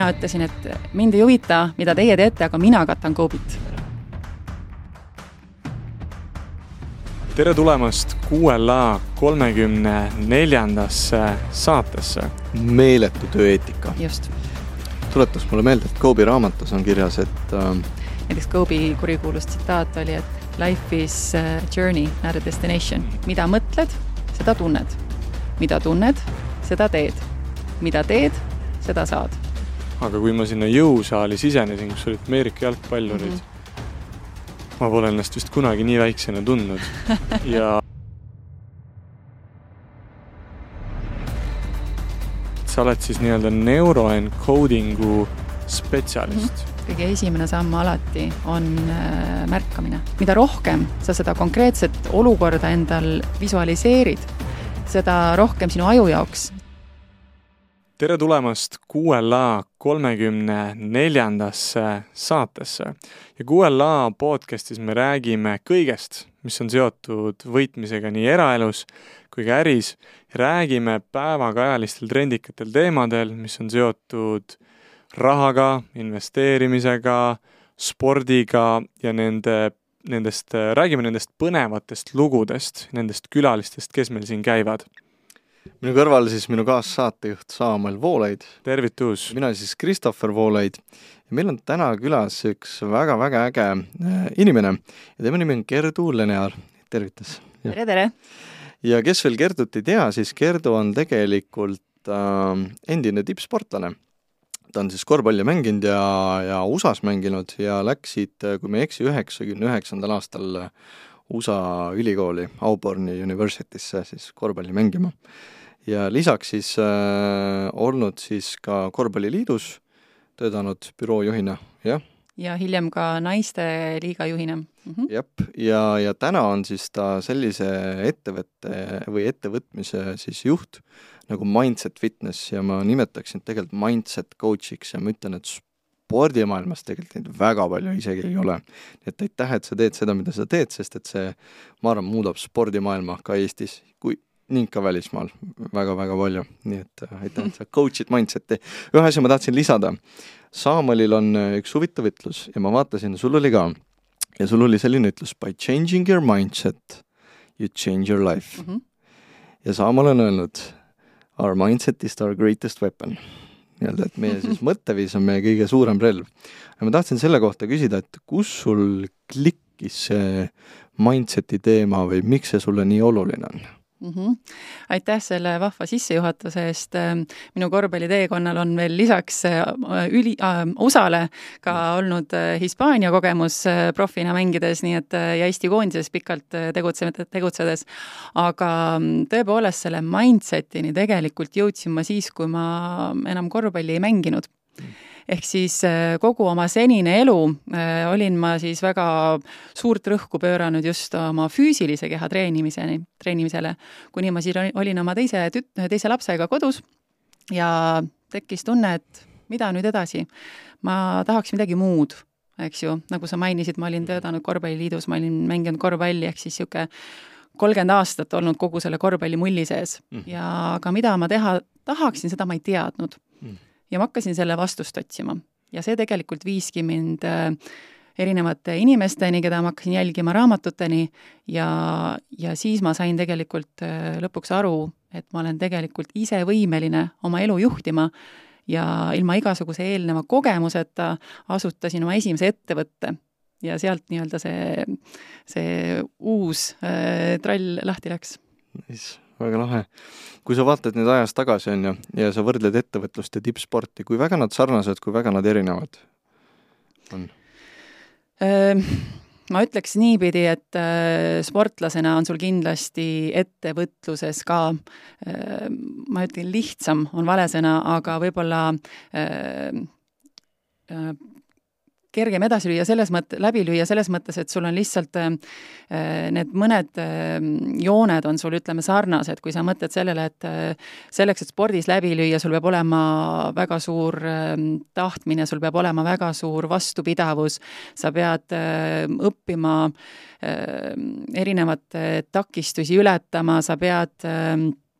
Mina ütlesin, et mind ei huvita, mida teie teete, aga mina katan Koobit. Tere tulemast QLA 34. saatesse. Meeletu tööeetika. Just. Tuletas mulle meelde, et Koobi raamatus on kirjas, et Näiteks Koobi kurikuulus tsitaat oli, et life is a journey, not a destination. Mida mõtled, seda tunned. Mida tunned, seda teed. Mida teed, seda saad. Aga kui ma sinna jõusaali sisenesin, kus olid Ameerika jalgpallurid, ma pole ennast vist kunagi nii väiksena tundnud. Ja sa oled siis nii-öelda neuroencodingu spetsialist. Kõige esimene samm alati on märkamine. Mida rohkem sa seda konkreetset olukorda endal visualiseerid, seda rohkem sinu aju jaoks. Tere tulemast QLA 34. saatesse. Ja QLA podcastis me räägime kõigest, mis on seotud võitmisega nii eraelus kui ka äris. Räägime päevakajalistel trendikatel teemadel, mis on seotud rahaga, investeerimisega, spordiga ja räägime nendest põnevatest lugudest, nendest külalistest, kes meil siin käivad. Minu kõrval siis minu kaassaatejuht Saamuel Voolaid. Tervitus! Mina siis Christopher Voolaid. Ja meil on täna külas üks väga-väga äge inimene. Ja tema nimi on Gerdu Lenear. Tervitus! Tere, tere! Ja kes veel Gerdut ei tea, siis Gerdu on tegelikult endine tippsportlane. Ta on siis korvpalli mänginud ja USAs mänginud ja läksid, kui me eksi, 99. aastal USA ülikooli Auburni Universitysse siis korvpalli mängima. Ja lisaks siis olnud siis ka korvpalliliidus, töötanud büroojuhina, jah. Ja hiljem ka naiste liiga juhina. Jep, ja täna on siis ta sellise ettevõtmise siis juht nagu Mindset Fitness ja ma nimetaksin tegelikult Mindset Coachiks ja ma ütlen, et spordimaailmas tegelikult neid väga palju isegi ei ole. Et aitäh, et sa teed seda, mida sa teed, sest et see, ma arvan, muudab spordimaailma ka Eestis ning ka välismaal väga-väga palju. Nii et aitäh, et sa coach'id Mindseti. Ühe asja ma tahtsin lisada. Saamuelil on üks huvitav ütlus ja ma vaatasin, sul oli ka. Ja sul oli selline ütlus, by changing your mindset, you change your life. Ja Saamuel on öelnud, our mindset is our greatest weapon. Et meie siis mõtteviis on meie kõige suurem relv. Ja ma tahtsin selle kohta küsida, et kus sul klikkis see mindseti teema või miks see sulle nii oluline on? Aitäh selle vahva sissejuhatuse eest. Minu korvpalliteekonnal on veel lisaks osale ka olnud Hispaania kogemus profina mängides, nii et ja Eesti koondises pikalt tegutsedes. Aga tõepoolest selle mindsetini tegelikult jõudsin ma siis, kui ma enam korvpalli ei mänginud. Ehk siis kogu oma senine elu olin ma siis väga suurt rõhku pööranud just oma füüsilise keha treenimisele, kuni ma siis olin oma teise lapsega kodus ja tekkis tunne, et mida nüüd edasi. Ma tahaks midagi muud, eks ju. Nagu sa mainisid, ma olin töötanud korvpalliliidus, ma olin mänginud korvpalli, ehk siis 30 aastat olnud kogu selle korvpalli mulli sees. Ja aga mida ma teha tahaksin, seda ma ei teadnud. Ja ma hakkasin selle vastust otsima. Ja see tegelikult viiski mind erinevate inimesteni, keda ma hakkasin jälgima raamatuteni ja siis ma sain tegelikult lõpuks aru, et ma olen tegelikult ise võimeline oma elu juhtima ja ilma igasuguse eelneva kogemuseta asutasin oma esimese ettevõtte ja sealt nii-öelda see uus trall lahti läks. Väga lahe. Kui sa vaatad nüüd ajas tagasi on ja sa võrdled ettevõtlust ja tippsporti, kui väga nad sarnased, kui väga nad erinevad on? Ma ütleks niipidi, et sportlasena on sul kindlasti ettevõtluses ka, ma ütlen lihtsam on valesõna, aga võib-olla kergem läbi lüüa selles mõttes, et sul on lihtsalt need mõned jooned on sul, ütleme, sarnased, kui sa mõtled sellele, et selleks, et spordis läbi lüüa, sul peab olema väga suur tahtmine, sul peab olema väga suur vastupidavus, sa pead õppima erinevat takistusi ületama, sa pead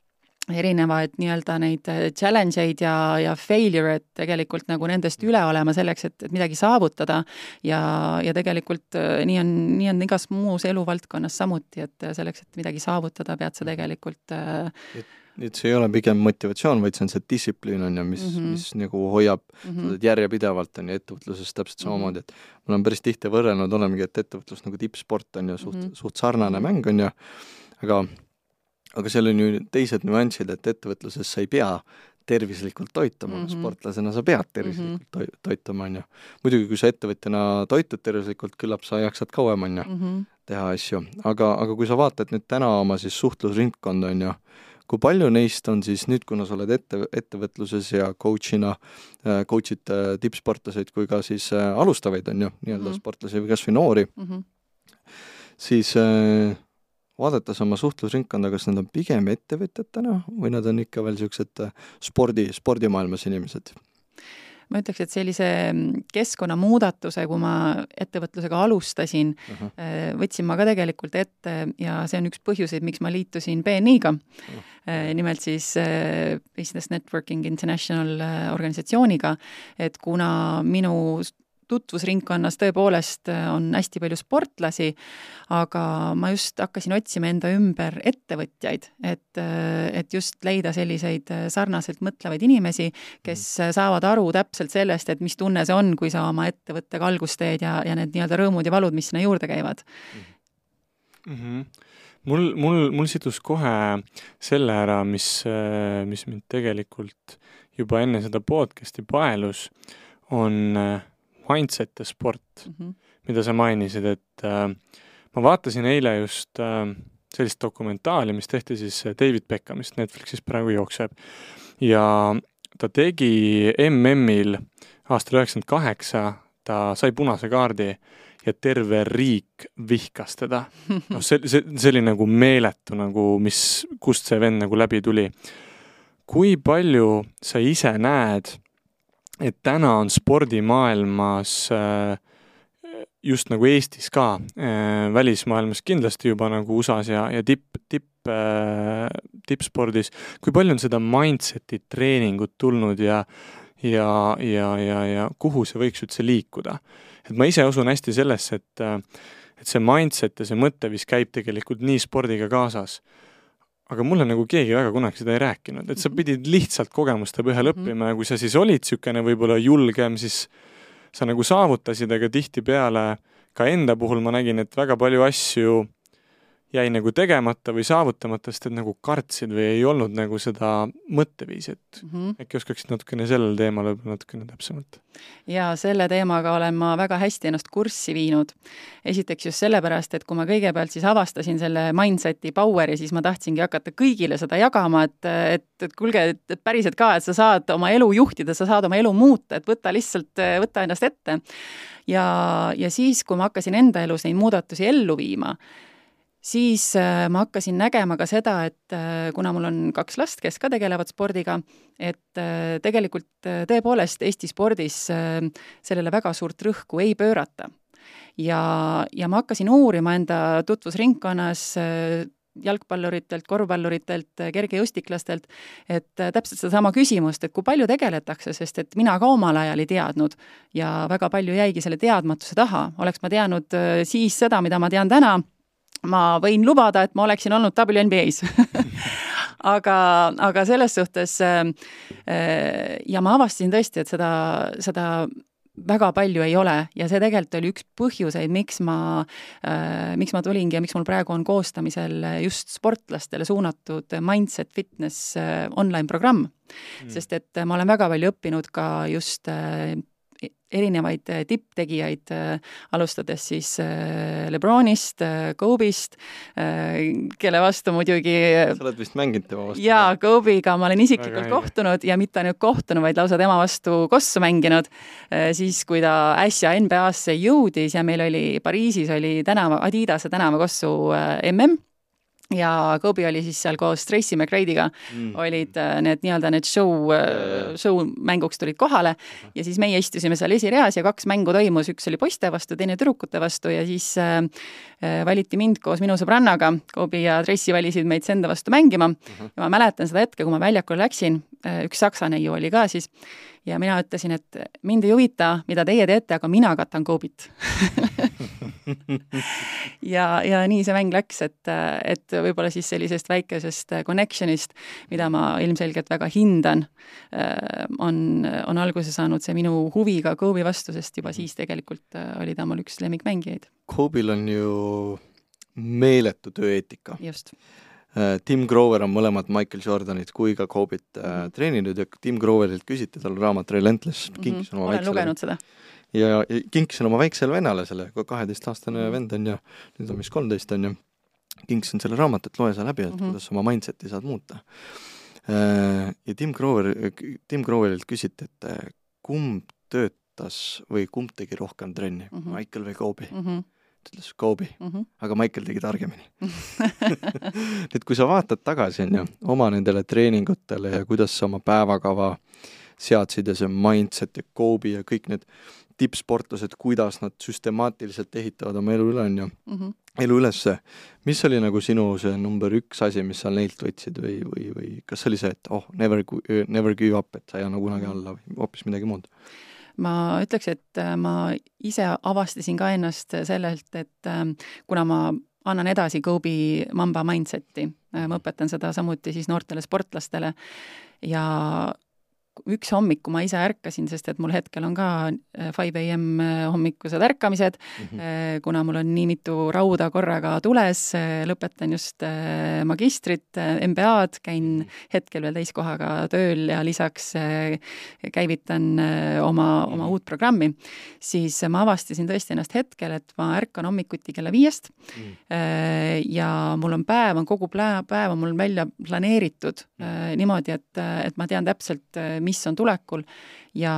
erinevaid nii-öelda neid challenge'eid ja failure, et tegelikult nagu nendest üle olema selleks, et midagi saavutada ja tegelikult nii on igas muus eluvaldkonnas samuti, et selleks, et midagi saavutada, pead sa tegelikult et see ei ole pigem motivatsioon, vaid see on see distsipliin on ja mis nagu hoiab järjepidevalt on ja ettevõtluses täpselt samamoodi, et mul on päris tihti võrrelnud, olemegi, et ettevõtlus nagu tippsport on ja suht sarnane mäng on ja aga seal on ju teised nüansid, et ettevõtluses sa ei pea tervislikult toituma, sportlasena sa pead tervislikult toituma, on ju. Muidugi, kui sa ettevõtjana toitud tervislikult, küllap sa jaksad kauem, on ju, teha asju. Aga kui sa vaatad nüüd täna oma siis suhtlusringkond, on ju, kui palju neist on siis nüüd, kuna sa oled ettevõtluses ja coach'id tippsportlaseid kui ka siis alustavaid, on ju, nii-öelda sportlasi või kas või noori, siis vaadates oma suhtlusringkonda, kas nad on pigem ettevõtjatena või nad on ikka veel niisugused spordimaailmas inimesed? Ma ütleks, et sellise keskkonnamuudatuse, kui ma ettevõtlusega alustasin, võtsin ma ka tegelikult ette ja see on üks põhjuseid, miks ma liitusin BNI-ga. Nimelt siis Business Networking International organisatsiooniga, et kuna minu tutvusringkonnas tõepoolest on hästi palju sportlasi, aga ma just hakkasin otsima enda ümber ettevõtjaid, et just leida selliseid sarnaselt mõtlevaid inimesi, kes saavad aru täpselt sellest, et mis tunne see on, kui sa oma ettevõttega algust teed ja need nii-öelda rõõmud ja valud, mis sinna juurde käivad. Mul sidus kohe selle ära, mis mind tegelikult juba enne seda podcasti paelus, on mindset ja sport, mida sa mainisid, et ma vaatasin eile just sellist dokumentaali, mis tehti siis David Beckhamist, Netflixis praegu jookseb. Ja ta tegi MM-il aastal 98, ta sai punase kaardi ja terve riik vihkas teda. No, see oli nagu meeletu, nagu kust see vend nagu läbi tuli. Kui palju sa ise näed, et täna on spordimaailmas just nagu Eestis ka, välismaailmas kindlasti juba nagu USAs ja tippspordis, kui palju on seda mindseti treeningut tulnud ja kuhu see võiks üldse liikuda. Et ma ise usun hästi sellesse, et see mindset ja see mõttevis käib tegelikult nii spordiga kaasas. Aga mulle nagu keegi väga kunagi seda ei rääkinud, et sa pidid lihtsalt kogemuste põhjal õppima ja kui sa siis olid sükene võib-olla julgem, siis sa nagu saavutasid, aga tihti peale ka enda puhul ma nägin, et väga palju asju jäi nagu tegemata või saavutamata, sest et nagu kartsid või ei olnud nagu seda mõtteviisi, et äkki oskaksid natukene sellel teemal natukene täpsemalt. Ja selle teemaga olen ma väga hästi ennast kurssi viinud. Esiteks just sellepärast, et kui ma kõigepealt siis avastasin selle mindseti poweri, siis ma tahtsingi hakata kõigile seda jagama, et kuulge, et päriselt ka, et sa saad oma elu juhtida, sa saad oma elu muuta, et võta ennast ette. Ja siis, kui ma hakkasin enda elus neid muudatusi ellu viima, siis ma hakkasin nägema ka seda, et kuna mul on 2 last, kes ka tegelevad spordiga, et tegelikult tõepoolest Eesti spordis sellele väga suurt rõhku ei pöörata. Ja ma hakkasin uurima enda tutvusringkonnas jalgpalluritelt, korvpalluritelt, kergejõustiklastelt, et täpselt seda sama küsimust, et kui palju tegeletakse, sest et mina ka omal ajal ei teadnud ja väga palju jäigi selle teadmatuse taha. Oleks ma teadnud siis seda, mida ma tean täna, ma võin lubada, et ma oleksin olnud WNBA-s. aga selles suhtes ja ma avastasin tõesti, et seda väga palju ei ole ja see tegelikult oli üks põhjuseid, miks ma tulingi ja miks mul praegu on koostamisel just sportlastele suunatud Mindset Fitness online programm. Sest et ma olen väga palju õppinud ka just erinevaid tipptegijaid, alustades siis Lebronist, Kobe'ist, kelle vastu muidugi... Sa oled vist mänginud tema vastu? Jaa, Kobe'iga ma olen isiklikult kohtunud ja mitte ainult kohtunud, vaid lausa tema vastu kossu mänginud. Siis, kui ta äsja NBA-sse jõudis ja meil oli Pariisis oli Adidase tänavakossu MM, ja Kobe oli siis seal koos Tracy McGrady'ga olid need nii-öelda need show mänguks tulid kohale ja siis meie istusime seal esireas ja 2 mängu toimus, üks oli poiste vastu, teine tüdrukute vastu ja siis valiti mind koos minu sõbrannaga, Kobe ja Tracy valisid meid enda vastu mängima ja ma mäletan seda hetke, kui ma väljakule läksin, üks saksa neiu oli ka siis ja mina ütlesin, et mind ei huvita, mida teie teete, aga mina katan Kobit. ja nii see mäng läks, et võib-olla siis sellisest väikesest connectionist, mida ma ilmselgelt väga hindan, on alguse saanud see minu huvi ka Kobe vastu, sest juba siis tegelikult oli ta mul üks lemmikmängijaid. Kobe'l on ju meeletu tööeetika. Just. Tim Grover on mõlemad Michael Jordanit kui ka Kobit treeninud ja Tim Groverilt küsiti tal raamat Relentless. Olen lugenud seda. Ja kinkisin oma väiksele vennale selle, 12-aastane vend on ja nüüd on mis 13 on ja kinkisin selle raamat, et loe sa läbi, et kuidas oma mindseti saad muuta. Ja Tim Groverilt küsiti, et kumb töötas või kumb tegi rohkem trenni, Michael või Kobe? Ta ütles Kobe, aga Michael tegi targemini. Et kui sa vaatad tagasi oma nendele treeningutele ja kuidas sa oma päevakava seadsid ja see mindset ja Kobe ja kõik need tippsportlased, kuidas nad süstemaatiliselt ehitavad oma elu ülesse. Mis oli nagu sinu see number 1 asi, mis sa neilt võtsid või kas oli see, et never give up, et sa ei anna kunagi alla või hoopis midagi muud? Ma ütleks, et ma ise avastasin ka ennast sellelt, et kuna ma annan edasi Kobe Mamba mindseti, ma õpetan seda samuti siis noortele sportlastele ja üks hommik, kui ma ise ärkasin, sest et mul hetkel on ka 5 AM hommikused ärkamised, kuna mul on nii mitu rauda korraga tules, lõpetan just magistrit, MBA-d, käin hetkel veel täiskohaga tööl ja lisaks käivitan oma uut programmi, siis ma avastasin tõesti ennast hetkel, et ma ärkan hommikuti kella 5 ja mul on kogu päev on mul välja planeeritud niimoodi, et ma tean täpselt, mis on tulekul ja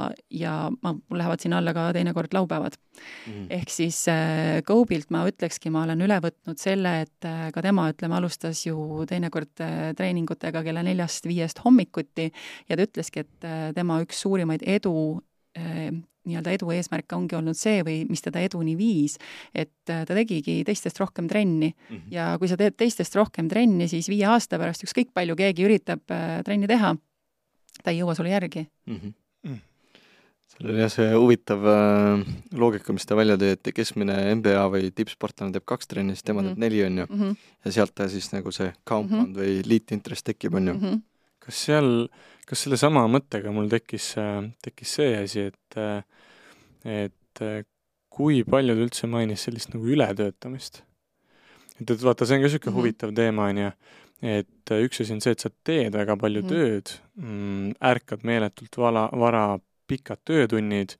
mul lähevad sinna alla ka teinekord laupäevad. Ehk siis Kobe'ilt ma ütlekski, ma olen üle võtnud selle, et ka tema, alustas ju teinekord treeningutega kella 4-5 hommikuti ja ta ütleski, et tema üks suurimaid edu eesmärk ongi olnud see või mis teda eduni viis, et ta tegigi teistest rohkem trenni ja kui sa teed teistest rohkem trenni, siis 5 aasta pärast ükskõik palju keegi üritab trenni teha, ta ei jõua sulle järgi. See oli see huvitav loogika, mis ta välja tõi, et keskmine NBA või tippsportlane teeb 2 trenni, siis tema teeb 4 on ju. Ja sealt ta siis nagu see compound või lead interest tekib on ju. Kas selle sama mõttega mul tekkis see asi, et kui paljud üldse mainis sellist nagu ületöötamist? Et vaata, see on ka selline huvitav teema, on ju. Et üks asi on see, et sa teed väga palju tööd, ärkad meeletult vara pikad töötunnid,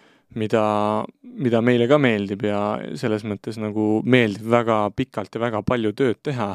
mida meile ka meeldib ja selles mõttes nagu meeldib väga pikalt ja väga palju tööd teha.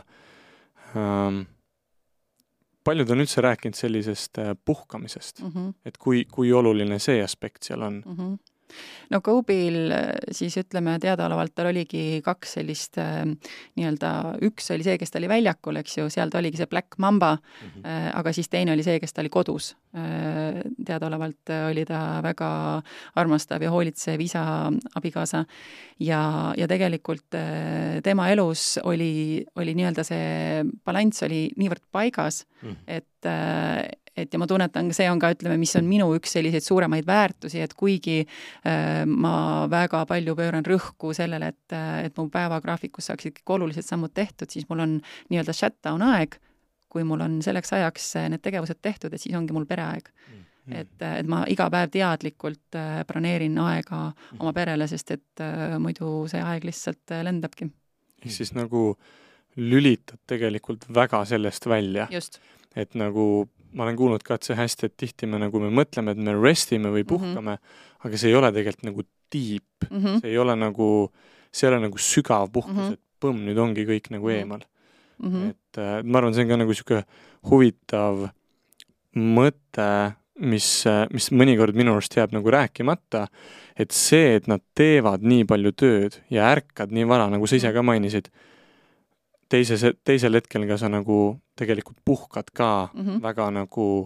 Paljud on üldse rääkinud sellisest puhkamisest, et kui oluline see aspekt seal on. No Kobe'l siis ütleme teadaolevalt, tal oligi 2 sellist nii-öelda, üks oli see, kes ta oli väljakul, eks ju, seal ta oligi see Black Mamba, aga siis teine oli see, kes ta oli kodus. Teadaolevalt oli ta väga armastav ja hoolitsev isa, abikaasa ja tegelikult tema elus oli nii-öelda see balanss oli niivõrd paigas, et ja ma tunnetan, see on ka, ütleme, mis on minu üks selliseid suuremaid väärtusi, et kuigi ma väga palju pööran rõhku sellele, et mu päevagraafikus saaksid olulised sammud tehtud, siis mul on nii-öelda shutdown aeg, kui mul on selleks ajaks need tegevused tehtud, et siis ongi mul pereaeg. Et ma iga päev teadlikult broneerin aega oma perele, sest et muidu see aeg lihtsalt lendabki. Siis nagu lülitad tegelikult väga sellest välja. Just. Et nagu ma olen kuulnud ka, et see hästi, et tihti me mõtleme, et me restime või puhkame, aga see ei ole tegelikult nagu deep. See ei ole nagu sügav puhkus, et põmm, nüüd ongi kõik nagu eemal. Et ma arvan, see on ka nagu selline huvitav mõte, mis mõnikord minu arust jääb nagu rääkimata, et see, et nad teevad nii palju tööd ja ärkad nii vara, nagu sa ise ka mainisid, teisel hetkel ka sa nagu tegelikult puhkad ka väga nagu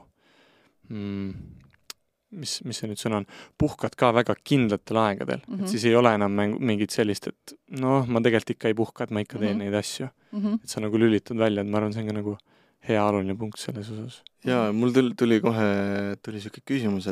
mis see nüüd sõna on, puhkad ka väga kindlatel aegadel, et siis ei ole enam mingit sellist, et ma tegelikult ikka ei puhka, et ma ikka teen neid asju. Et sa nagu lülitad välja, et ma arvan, see on ka nagu hea aluline punkt selles osas. Jaa, mul tuli siuke küsimus,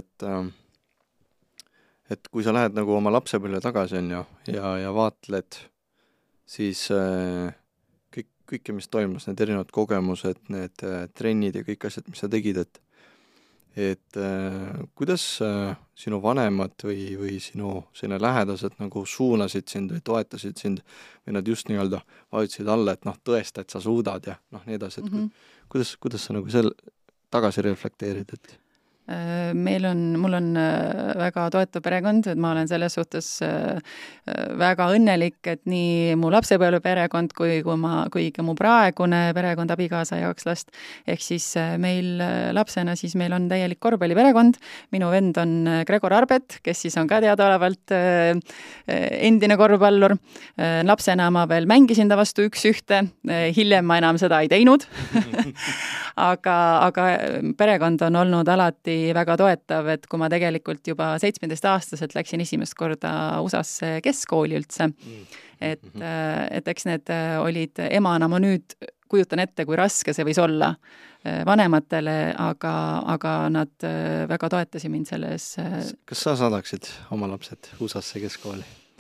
et kui sa lähed nagu oma lapsepõlve tagasi on ja vaatled, siis kõike, mis toimus, need erinevad kogemused, need trennid ja kõik asjad, mis sa tegid, et kuidas sinu vanemad või sinu selline lähedased nagu suunasid sind või toetasid sind või nad just nii-öelda vajutasid alla, et tõesta, et sa suudad ja nii edasi, et kuidas sa nagu tagasi reflekteerid, et mul on väga toetav perekond, et ma olen selles suhtes väga õnnelik, et nii mu lapsepõlve perekond kui ka mu praegune perekond, abikaasa ja 2 last. Ehk siis meil lapsena siis meil on täielik korvpalliperekond. Minu vend on Gregor Arbet, kes siis on ka teadaolevalt endine korvpallur. Lapsena ma veel mängisin ta vastu 1-1, hiljem ma enam seda ei teinud. aga perekond on olnud alati väga toetav, et kui ma tegelikult juba 17-aastaselt läksin esimest korda USA-sse keskkooli üldse, et eks need olid emana, ma nüüd kujutan ette, kui raske see võis olla vanematele, aga nad väga toetasid mind selles. Kas sa saadaksid oma lapsed USA-sse keskkooli?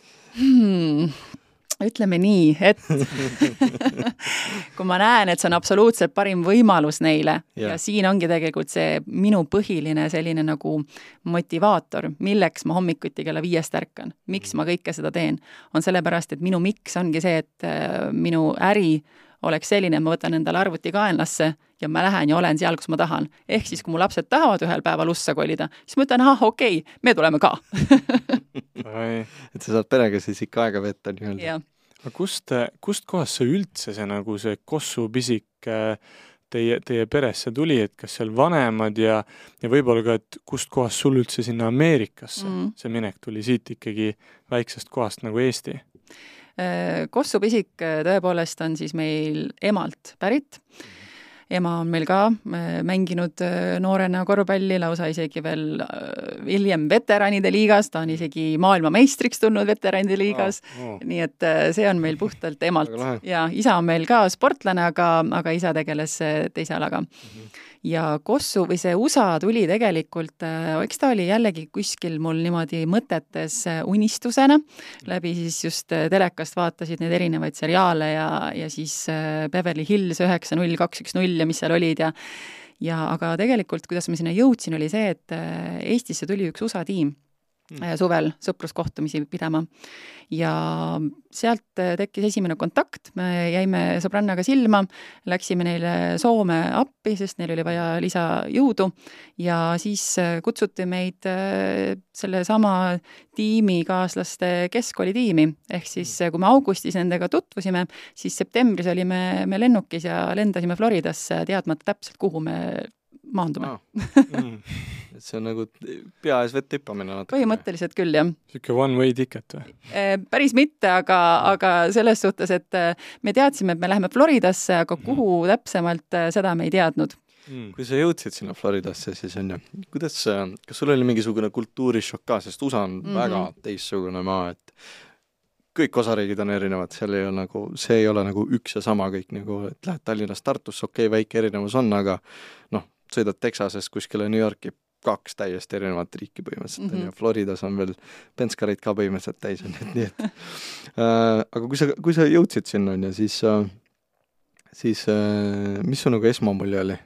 Ütleme nii, et kui ma näen, et see on absoluutselt parim võimalus neile ja siin ongi tegelikult see minu põhiline selline nagu motivaator, milleks ma hommikuti kella 5 ärkan, miks ma kõike seda teen, on sellepärast, et minu miks ongi see, et minu äri oleks selline, et ma võtan endale arvuti kaenlasse ja ma lähen ja olen seal, kus ma tahan. Ehk siis, kui mu lapsed tahavad ühel päeval ussa kolida, siis ma ütlen, okei, me tuleme ka. Et sa saad perega siis ikka aega veeta nii-öelda. Yeah. Kust kohast see üldse see Kossu pisik teie peresse tuli, et kas seal vanemad ja võib-olla ka, et kust kohast sul üldse sinna Ameerikasse see minek tuli siit ikkagi väiksest kohast nagu Eesti? Kossu pisik tõepoolest on siis meil emalt pärit. Ema on meil ka mänginud noorena korvpalli, lausa isegi veel hiljem veteranide liigas, ta on isegi maailmameistriks tulnud veteranide liigas, nii et see on meil puhtalt emalt. Ja isa on meil ka sportlane, aga isa tegeles teise alaga. Ja Kossu või see USA tuli tegelikult, eks ta oli jällegi kuskil mul niimoodi mõtetes unistusena, läbi siis just telekast vaatasid neid erinevaid seriaale ja siis Beverly Hills 90210 ja mis seal olid ja aga tegelikult, kuidas ma sinna jõudsin, oli see, et Eestisse tuli üks USA tiim suvel sõpruskohtumisi pidama ja sealt tekkis esimene kontakt, me jäime sõbrannaga silma, läksime neile Soome appi, sest neil oli vaja lisajõudu ja siis kutsuti meid selle sama tiimikaaslaste keskkoolitiimi, ehk siis kui me augustis nendega tutvusime, siis septembris olime me lennukis ja lendasime Floridasse teadmata täpselt, kuhu me maandume. Et see on nagu pea ees vett tippamine natuke. Põhimõtteliselt küll, jah. Siuke one-way ticket või? Päris mitte, aga selles suhtes, et me teadsime, et me läheme Floridasse, aga kuhu täpsemalt seda me ei teadnud. Kui sa jõudsid sinna Floridasse, siis on ju, kas sul oli mingisugune kultuurishokk ka, sest USA on väga teistsugune maa, et kõik osariigid on erinevad, see ei ole nagu üks ja sama kõik, nagu, et lähed Tallinnast Tartusse, väike erinevus on, aga sõidad Texasest kuskile New Yorki 2 täiesti erinevat riiki põhimõtteliselt, ja Floridas on veel penskareid ka põhimõtteliselt täis, nii et aga kui sa jõudsid sinna, siis mis su nagu esmamulje oli?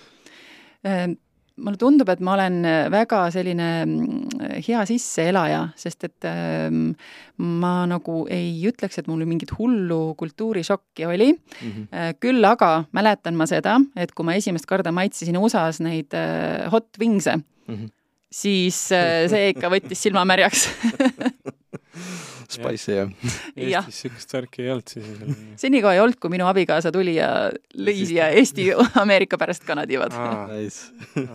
Mulle tundub, et ma olen väga selline hea sisseelaja, sest et ma nagu ei ütleks, et mul mingit hullu kultuurishokki oli. Küll aga mäletan ma seda, et kui ma esimest korda maitsesin USA-s neid hot wings'e, siis see ikka võttis silmamärjaks. Spicy, jah. Eestis sükest värki ei olnud siis. Senikoha ei olnud, kui minu abikaasa tuli ja lõi siia Eesti Ameerika pärast kanadivad. Nice.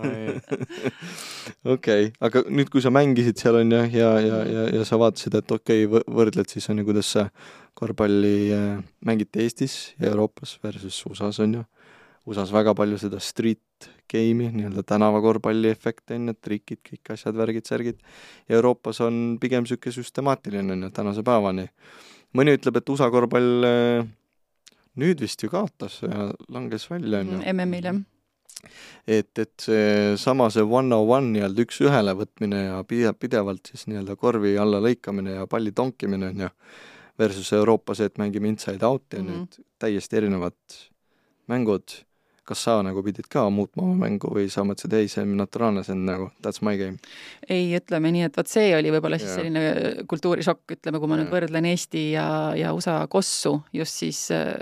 Okei, aga nüüd, kui sa mängisid seal on ja sa vaatasid, et võrdled siis on ju, kuidas korvpalli mängiti Eestis ja Euroopas versus USA-s on ju. USA-s väga palju seda street game'i, nii-öelda tänavakorvpalli efekte on ju, trikid, kõik asjad, värgid, särgid. Ja Euroopas on pigem süke süstemaatiline on ju tänase päevani. Mõni ütleb, et USA korvpall nüüd vist ju kaotas ja langes välja on ju. MM-il jah. Et see sama see 1-on-1 nii-öelda üks ühele võtmine ja pidevalt siis nii-öelda korvi alla lõikamine ja palli tonkimine on ju, versus Euroopas, et mängime inside out ja nüüd täiesti erinevad mängud. Kas sa nagu pidid ka muutma oma mängu või sa mõtlesid, ei, see on naturaalne, see on nagu that's my game? Ei, ütleme nii, et see oli võib-olla siis selline kultuurishokk, ütleme, kui ma nüüd võrdlen Eesti ja USA kossu, just siis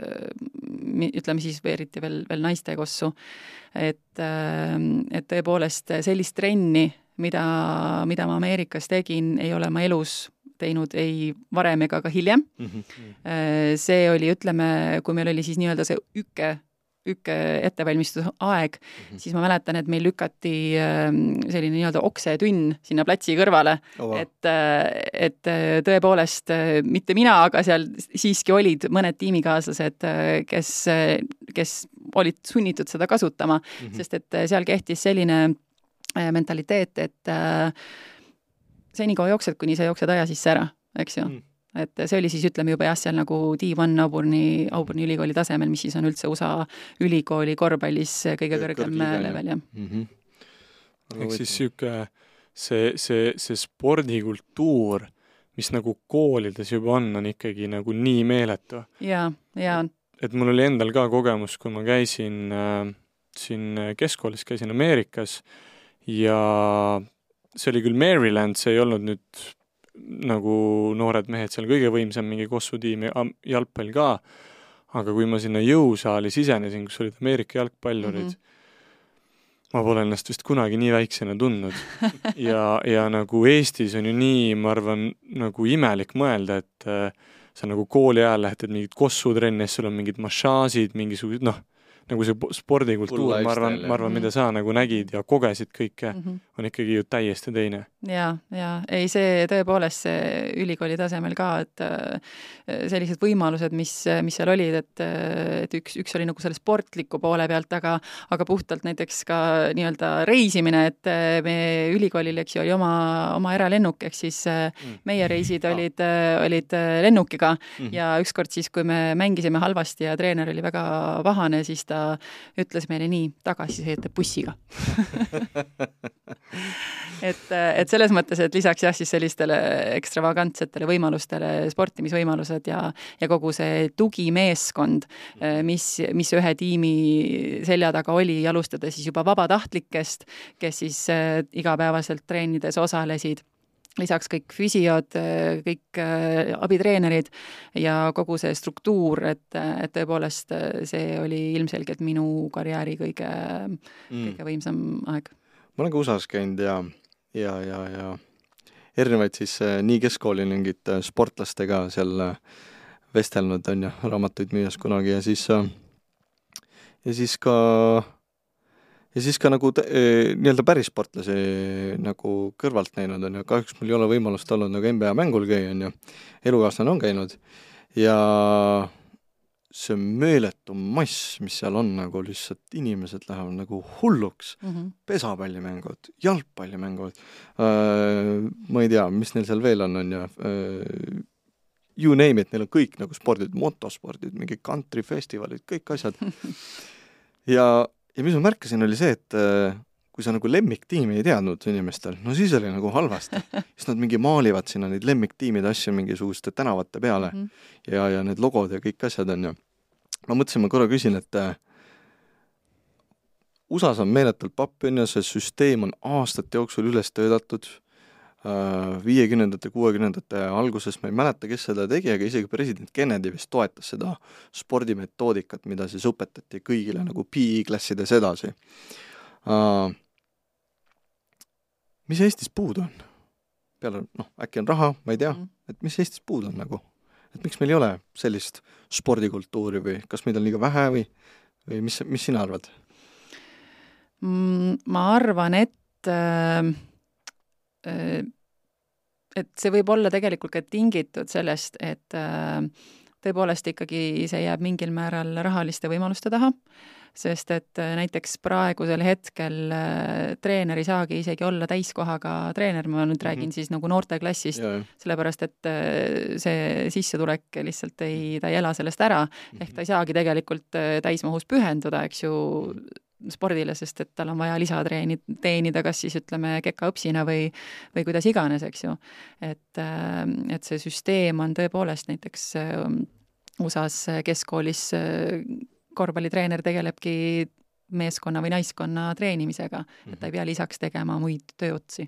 ütleme siis eriti veel naiste kossu, et tõepoolest sellist trenni, mida ma Ameerikas tegin, ei ole ma elus teinud ei varem ega ka hiljem. See oli, ütleme, kui meil oli siis nii-öelda see ükke ettevalmistuse aeg, siis ma mäletan, et meil lükati selline nii-öelda oksetünn sinna platsi kõrvale, et tõepoolest mitte mina, aga seal siiski olid mõned tiimikaaslased, kes olid sunnitud seda kasutama, sest et seal kehtis selline mentaliteet, et senikaua jooksed, kuni sa jooksed aja sisse ära, eks ju. Et see oli siis, ütleme juba jah, seal nagu D1 Auburni ülikooli tasemel, mis siis on üldse USA ülikooli korvpallis kõige kõrgem level, jah. Ehk siis see spordikultuur, mis nagu koolides juba on ikkagi nagu nii meeletu. Ja. Et mul oli endal ka kogemus, kui ma käisin siin keskkoolis, käisin Ameerikas ja see oli küll Maryland, see ei olnud nüüd nagu noored mehed seal kõige võimsam mingi kossutiim ja jalgpall ka, aga kui ma sinna jõusaali sisenesin, kus olid Ameerika jalgpallurid, ma pole ennast vist kunagi nii väiksena tundnud. Ja nagu Eestis on ju nii, ma arvan, nagu imelik mõelda, et sa nagu kooli ajal lähed, et mingid kossutrennis, sul on mingid massaasid, mingisugused, nagu see spordikultuur, ma arvan, mida sa nagu nägid ja kogesid kõike, on ikkagi ju täiesti teine. Ja, ei see tõepoolest see ülikooli tasemel ka, et sellised võimalused, mis seal olid, et üks oli nagu selle sportliku poole pealt, aga puhtalt näiteks ka nii-öelda reisimine, et meie ülikoolil, eks ju, oli oma eralennuk, ehk siis meie reisid olid lennukiga ja ükskord siis, kui me mängisime halvasti ja treener oli väga pahane, siis ta ütles meile nii, tagasi sõidate bussiga. et selles mõttes, et lisaks jah, siis sellistele ekstravagantsetele võimalustele, sportimisvõimalused ja kogu see tugimeeskond, mis ühe tiimi selja taga oli, alustada siis juba vabatahtlikest, kes siis igapäevaselt treenides osalesid. Lisaks kõik füsiod, kõik abitreenerid ja kogu see struktuur, et tõepoolest see oli ilmselgelt minu karjääri kõige võimsam aeg. Ma olen ka USA-s käinud ja erinevaid siis nii keskkooli mingid sportlastega seal vestelnud on ja raamatuid müües kunagi ja siis ka nagu nii-öelda päris sportlasi nagu kõrvalt näinud on ja kahjuks mul ei ole võimalust olnud nagu NBA mängul käia on ja elukaaslane on käinud ja see meeletu mass, mis seal on nagu lihtsalt inimesed lähevad nagu hulluks, pesapallimängud, jalgpallimängud, ma ei tea, mis neil seal veel on ja you name it, neil on kõik nagu spordid, motospordid, mingi country festivalid, kõik asjad ja mis ma märkasin oli see, et kui sa nagu lemmiktiimi ei teadnud inimestel, no siis oli nagu halvasti. Siis nad mingi maalivad sinna neid lemmiktiimide asju mingisuguste tänavate peale ja need logod ja kõik asjad on ja ma mõtlesin, ma korra küsin, et USA-s on meeletult pappi ja see süsteem on aastate jooksul üles töödatud 50-ndate, 60-ndate alguses, ma ei mäleta, kes seda tegi, aga isegi president Kennedy vist toetas seda spordimetoodikat, mida siis õpetati kõigile nagu PE-klassides edasi. Mis Eestis puudu on? Peale, äkki on raha, ma ei tea, et mis Eestis puudu on nagu? Et miks meil ei ole sellist spordikultuuri või kas meid on liiga vähe või mis sina arvad? Ma arvan, et see võib olla tegelikult ka tingitud sellest, et tõepoolest ikkagi see jääb mingil määral rahaliste võimaluste taha, sest et näiteks praegusel hetkel treener ei saagi isegi olla täiskohaga treener, ma nüüd räägin siis nagu noorteklassist, sellepärast et see sissetulek lihtsalt ta ei ela sellest ära, ehk ta ei saagi tegelikult täismahus pühenduda, eks ju, spordile, sest et tal on vaja lisateenida, kas siis ütleme kekaõpsina või kuidas iganes, eks ju. Et see süsteem on tõepoolest näiteks USA-s keskkoolis korvpallitreener tegelebki meeskonna või naiskonna treenimisega, et ta ei pea lisaks tegema muid tööotsi.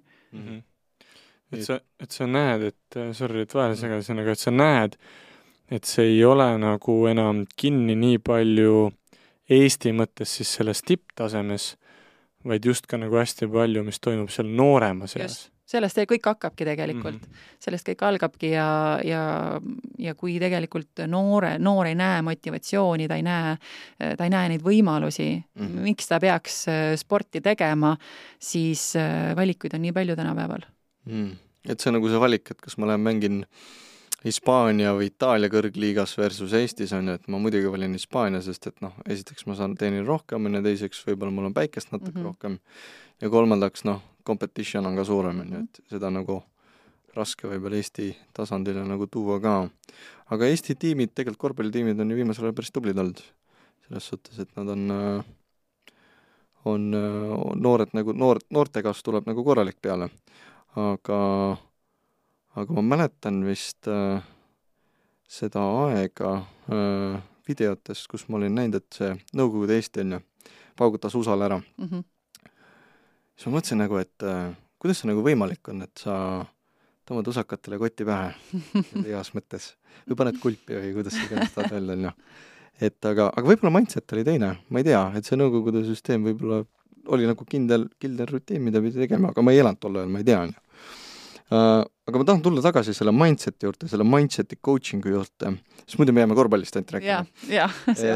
Et sa näed, sorry, et vahele segasin, aga et sa näed, et see ei ole nagu enam kinni nii palju Eesti mõttes siis selles tipptasemes, vaid just ka nagu hästi palju, mis toimub seal noorema seas. Sellest kõik hakkabki tegelikult. Sellest kõik algabki ja kui tegelikult noor ei näe motivatsiooni, ta ei näe neid võimalusi, miks ta peaks sporti tegema, siis valikuid on nii palju tänapäeval. Et see on nagu see valik, et kas ma lähen mängin Hispaania või Itaalia kõrgliigas versus Eestis on, et ma muidugi valin Hispaania, sest et esiteks ma teenin rohkem, ja teiseks võib-olla mul on päikest natuke rohkem ja kolmandaks, competition on ka suurem, et seda nagu raske võib-olla Eesti tasandile nagu tuua ka. Aga Eesti tiimid, tegelikult korvpallitiimid on ju viimasel ajal päris tublid olnud. Selles suhtes, et nad on noored nagu, noorte kasv tuleb nagu korralik peale. Aga ma mäletan vist seda aega videotest, kus ma olin näinud, et see Nõukogude Eesti on ju, paugutas USA-l ära. Siis ma mõtlesin nagu, et kuidas see nagu võimalik on, et sa tõmbad usakatele kotti pähe heas mõttes. Või paned kulpi või kuidas sa kannast tahad öelda, on ju. Et aga võib-olla mindset oli teine. Ma ei tea, et see Nõukogude süsteem võib-olla oli nagu kindel rutiin, mida pidi tegema, aga ma ei elanud tol ajal, ma ei tea, on ju. Aga ma tahan tulla tagasi selle mindseti juurde, selle mindseti coachingu juurde, siis muidu me jääme korvpallist ainult rääkima.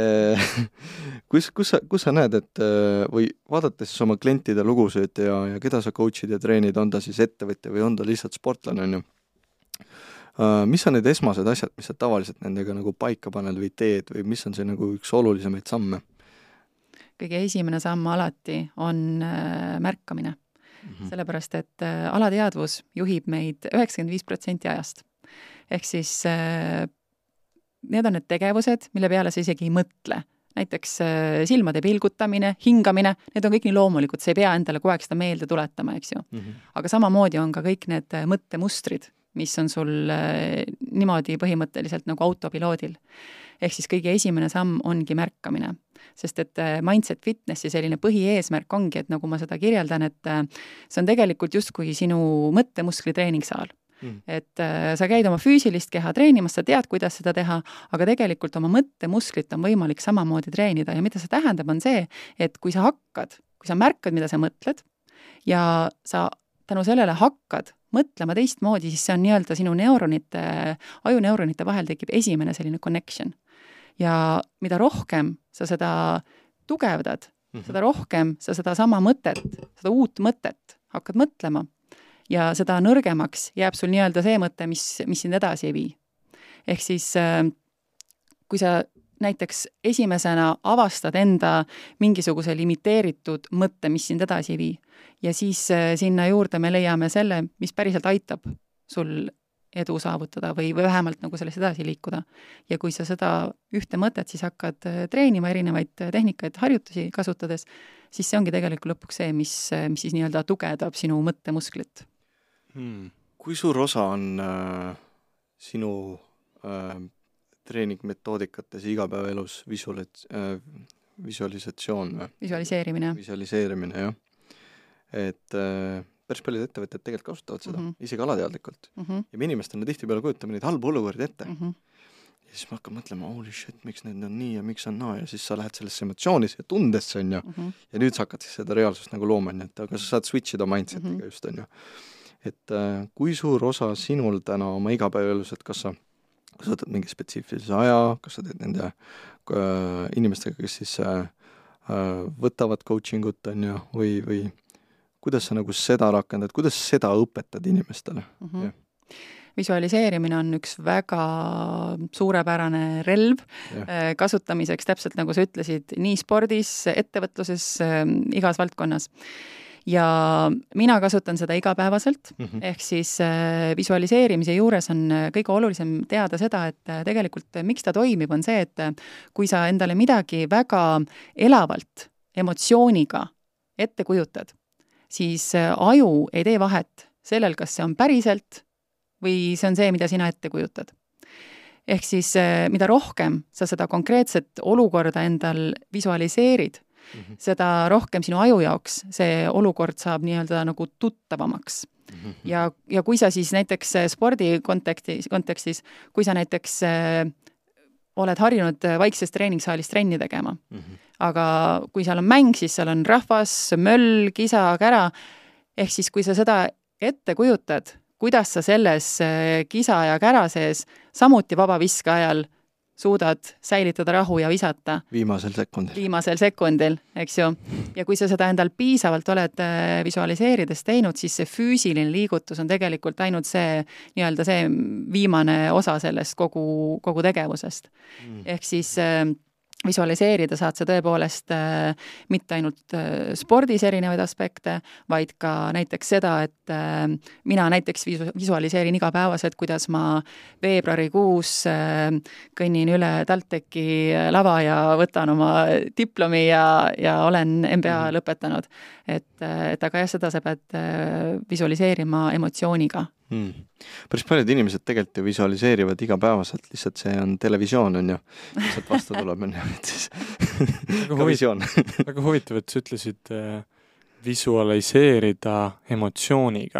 Kus sa näed, et või vaadates siis oma klientide lugusid ja keda sa coachid ja treenid, on ta siis ettevõtja või on ta lihtsalt sportlane, on ju. Mis on need esmased asjad, mis sa tavaliselt nendega nagu paika paned või teed või mis on see nagu üks olulisemaid samme? Kõige esimene samm alati on märkamine. Sellepärast, et alateadvus juhib meid 95% ajast. Ehk siis need on need tegevused, mille peale sa isegi ei mõtle. Näiteks silmade pilgutamine, hingamine, need on kõik nii loomulikud, sa ei pea endale kogu aeg seda meelde tuletama, eks ju. Aga samamoodi on ka kõik need mõttemustrid, mis on sul niimoodi põhimõtteliselt nagu autopiloodil. Ehk siis kõige esimene samm ongi märkamine. Sest et mindset fitnessi selline põhieesmärk ongi, et nagu ma seda kirjeldan, et see on tegelikult justkui sinu mõttemuskli treeningsaal. Et sa käid oma füüsilist keha treenimas, sa tead, kuidas seda teha, aga tegelikult oma mõttemusklit on võimalik samamoodi treenida ja mida see tähendab, on see, et kui sa märkad, mida sa mõtled ja sa tänu sellele hakkad mõtlema teistmoodi, siis see on nii-öelda sinu ajuneuronite vahel tekib esimene selline connection. Ja mida rohkem sa seda tugevdad, seda rohkem sa seda sama mõtet, seda uut mõtet hakkad mõtlema ja seda nõrgemaks jääb sul nii-öelda see mõte, mis sind edasi ei vii. Ehk siis, kui sa näiteks esimesena avastad enda mingisuguse limiteeritud mõtte, mis sind edasi ei vii, ja siis sinna juurde me leiame selle, mis päriselt aitab sul edu saavutada või vähemalt nagu sellest edasi liikuda. Ja kui sa seda ühte mõtet siis hakkad treenima erinevaid tehnikaid, harjutusi kasutades, siis see ongi tegelikult lõpuks see, mis siis nii-öelda tugevdab sinu mõttemusklit. Kui suur osa on sinu treeningmetoodikates igapäevaelus visualisatsioon või? Visualiseerimine, jah. Et päris paljud ettevõtted tegelikult kasutavad seda, isegi alateadlikult. Ja me inimestena tihtipeale kujutame neid halbu olukordi ette. Ja siis ma hakkan mõtlema, holy shit, miks need on nii ja miks on naa, ja siis sa lähed sellesse emotsioonis ja tundesse, on ju. Ja nüüd sa hakkad siis seda reaalsust nagu looma, aga sa saad switchida mindsetiga just, on ju. Et kui suur osa sinul täna oma igapäevaelus, et kas sa võtad mingi spetsiifilise aja, kas sa teed nende inimestega, kes siis võtavad coachingut, on ju, või kuidas sa nagu seda rakendad, kuidas seda õpetad inimestele? Visualiseerimine on üks väga suurepärane relv kasutamiseks, täpselt nagu sa ütlesid, nii spordis, ettevõtluses, igas valdkonnas. Ja mina kasutan seda igapäevaselt, ehk siis visualiseerimise juures on kõige olulisem teada seda, et tegelikult miks ta toimib, on see, et kui sa endale midagi väga elavalt emotsiooniga ette kujutad, siis aju ei tee vahet sellel, kas see on päriselt või see on see, mida sina ette kujutad. Ehk siis mida rohkem sa seda konkreetset olukorda endal visualiseerid, seda rohkem sinu aju jaoks see olukord saab nii-öelda nagu tuttavamaks. Ja kui sa siis näiteks spordi kontekstis, kui sa näiteks oled harjunud vaikses treeningsaalis trenni tegema, aga kui seal on mäng, siis seal on rahvas, möll, kisa, kära, ehk siis kui sa seda ette kujutad, kuidas sa selles kisa ja kära sees samuti vabaviske ajal suudad säilitada rahu ja visata. Viimasel sekundil, eks ju. Ja kui sa seda endal piisavalt oled visualiseerides teinud, siis see füüsiline liigutus on tegelikult ainult see, nii-öelda see viimane osa sellest kogu tegevusest. Ehk siis visualiseerida saad sa tõepoolest mitte ainult spordis erinevaid aspekte, vaid ka näiteks seda, et mina näiteks visualiseerin igapäevaselt, kuidas ma veebruarikuus kõnnin üle TalTechi lava ja võtan oma diplomi ja olen MBA lõpetanud. Et aga jah, seda sa pead visualiseerima emotsiooniga. Päris paljud inimesed tegelikult ju visualiseerivad igapäevaselt, lihtsalt see on televisioon, on ju, lihtsalt vastu tuleb, on ju, et siis ka visioon. Väga huvitav, et sa ütlesid visualiseerida emotsiooniga.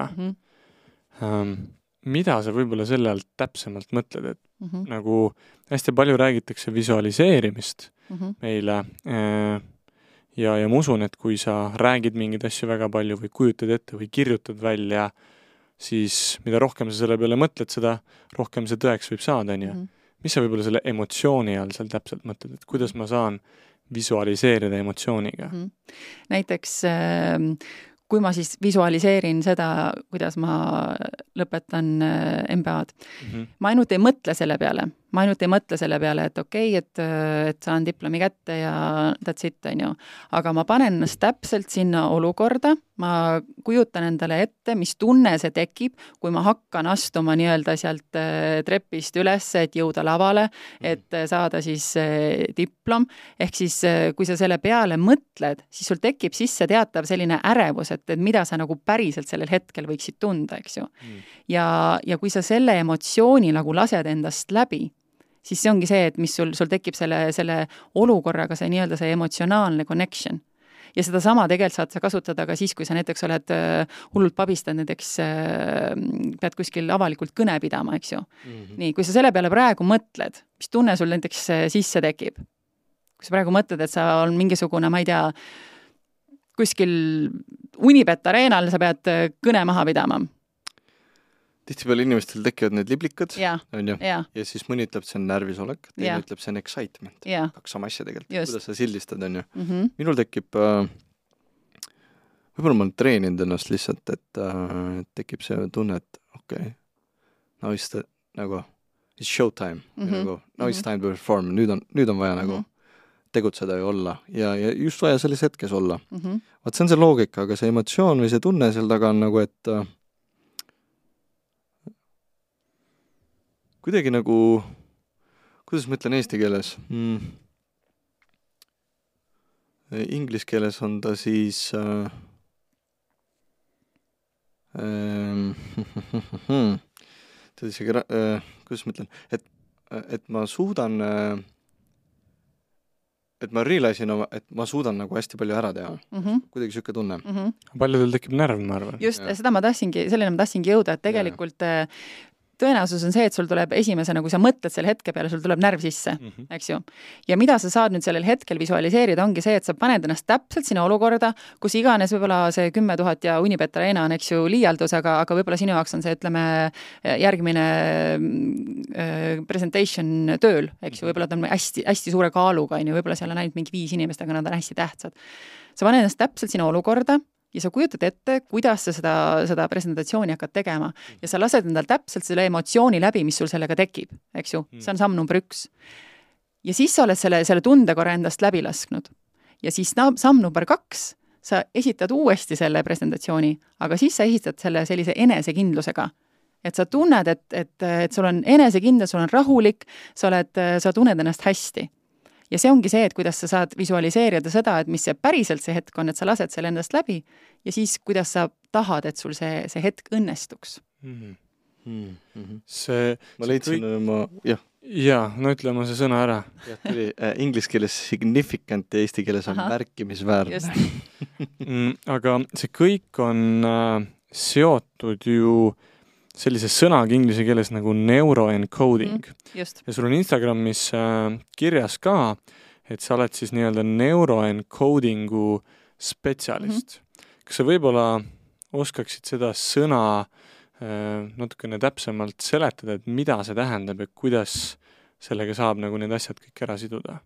Mida sa võib-olla selle alt täpsemalt mõtled, et nagu hästi palju räägitakse visualiseerimist meile ja ma usun, et kui sa räägid mingeid asju väga palju või kujutad ette või kirjutad välja, siis mida rohkem sa selle peale mõtled, seda rohkem see tõeks võib saada, on ju. Mis sa võib-olla selle emotsiooni all seal täpselt mõtled, et kuidas ma saan visualiseerida emotsiooniga? Näiteks, kui ma siis visualiseerin seda, kuidas ma lõpetan MBA-d, ma ainult ei mõtle selle peale. Et okei, et saan diplomi kätte ja that's it, on ju. Aga ma panen ennast täpselt sinna olukorda, ma kujutan endale ette, mis tunne see tekib, kui ma hakkan astuma nii-öelda sealt trepist üles, et jõuda lavale, et saada siis diplom. Ehk siis, kui sa selle peale mõtled, siis sul tekib sisse teatav selline ärevus, et mida sa nagu päriselt sellel hetkel võiksid tunda, eks ju. Ja kui sa selle emotsiooni nagu lased endast läbi, siis see ongi see, et mis sul tekib selle olukorraga see nii-öelda see emotsionaalne connection. Ja seda sama tegelikult saad sa kasutada ka siis, kui sa näiteks oled hullult pabistad, näiteks pead kuskil avalikult kõne pidama, eks ju. Nii, kui sa selle peale praegu mõtled, mis tunne sul näiteks sisse tekib? Kui sa praegu mõtled, et sa on mingisugune, ma ei tea, kuskil Unibet areenal sa pead kõne maha pidama. Tihtipeale inimestel tekivad need liblikad, on ju, ja siis mõni ütleb, see on närvisolek, teine ütleb, see on excitement. Kaks sama asja tegelikult, kuidas sa sildistad, on ju. Minul tekib, võib-olla ma olen treeninud ennast lihtsalt, et tekib see tunne, et okei, now it's nagu, it's showtime, nagu, now it's time to perform, nüüd on vaja nagu tegutseda ja olla ja just vaja selles hetkes olla. Vaat see on see loogika, aga see emotsioon või see tunne seal taga on nagu, et kuidagi nagu, kuidas ma ütlen eesti keeles? Inglis keeles on ta siis kuidas ma ütlen, et ma suudan et ma realise'in, et ma suudan nagu hästi palju ära teha. Kuidagi siuke tunne. Paljudel tekib närv, ma arvan. Just, sellele ma tahtsingi jõuda, et tegelikult tõenäosus on see, et sul tuleb esimesena, kui sa mõtled selle hetke peale, sul tuleb närv sisse, eks ju. Ja mida sa saad nüüd sellel hetkel visualiseerida, ongi see, et sa paned ennast täpselt sinna olukorda, kus iganes võib-olla see 10 000 ja Unibet Arena on, eks ju, liialdus, aga võib-olla sinu jaoks on see, ütleme, järgmine presentation tööl, eks ju, võib-olla ta on hästi, hästi suure kaaluga, võib-olla seal on ainult mingi 5 inimest, aga nad on hästi tähtsad. Sa paned ennast täpselt sinna olukorda, ja sa kujutad ette, kuidas sa seda presentatsiooni hakkad tegema ja sa lased endal täpselt selle emotsiooni läbi, mis sul sellega tekib, eks ju, see on samm number 1. Ja siis sa oled selle tunde korra endast läbi lasknud. Ja siis samm number 2, sa esitad uuesti selle presentatsiooni, aga siis sa esitad selle sellise enesekindlusega. Et sa tunned, et sul on enesekindel, sul on rahulik, sa tunned ennast hästi. Ja see ongi see, et kuidas sa saad visualiseerida seda, et mis see päriselt see hetk on, et sa lased selle endast läbi ja siis kuidas sa tahad, et sul see hetk õnnestuks. Ma leidsin jah. Jaa, no ütle oma see sõna ära. Jah, tuli inglise keeles significant ja eesti keeles on märkimisväärne. Aga see kõik on seotud ju sellise sõnaga inglise keeles nagu neuroencoding. Just. Ja sul on Instagramis kirjas ka, et sa oled siis nii-öelda neuroencodingu spetsialist. Kas sa võib-olla oskaksid seda sõna natukene täpsemalt seletada, et mida see tähendab ja kuidas sellega saab nagu need asjad kõik ära siduda?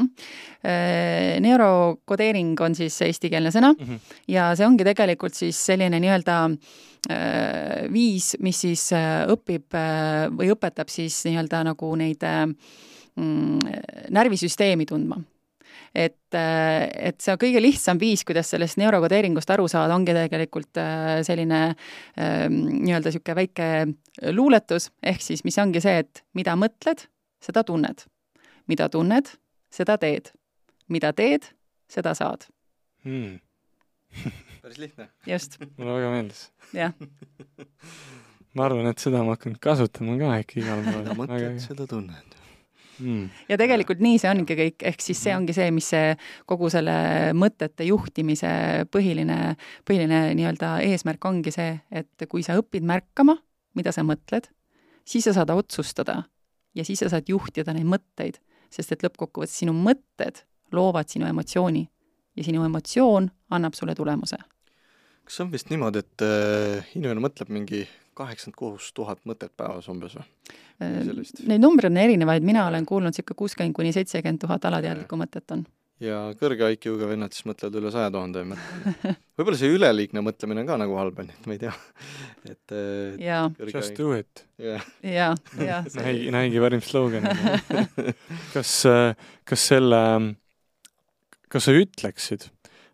Neurokodeering on siis eestikeelne sõna ja see ongi tegelikult siis selline nii-öelda viis, mis siis õpib või õpetab siis nii-öelda nagu neid närvisüsteemi tundma. Et see kõige lihtsam viis, kuidas sellest neurokodeeringust aru saada, ongi tegelikult selline nii-öelda siuke väike luuletus, ehk siis mis ongi see, et mida mõtled, seda tunned. Mida tunned, seda teed. Mida teed, seda saad. Päris lihtne. Just. Mulle väga meeldis. Jah. Ma arvan, et seda ma hakkan kasutama ka äkki igal pool. Mida mõtled, seda tunned. Ja tegelikult nii see ongi kõik, ehk siis see ongi see, mis see kogu selle mõtete juhtimise põhiline nii-öelda eesmärk ongi see, et kui sa õpid märkama, mida sa mõtled, siis sa saad otsustada ja siis sa saad juhtida neid mõtteid, sest et lõppkokkuvõttes sinu mõtted loovad sinu emotsiooni ja sinu emotsioon annab sulle tulemuse. Kas on vist niimoodi, et inimene mõtleb mingi 86 000 mõtet päevas umbes või? Neid numbreid on erinevaid, mina olen kuulnud circa 60-70 000 alateadlikku mõtet on. Ja kõrge IQ-ga vennad siis mõtlevad üle 100 000 mõtet. Võib-olla see üleliigne mõtlemine on ka nagu halb, et ma ei tea. Just do it. Ja. Näigi parim slogan. Kas sa ütleksid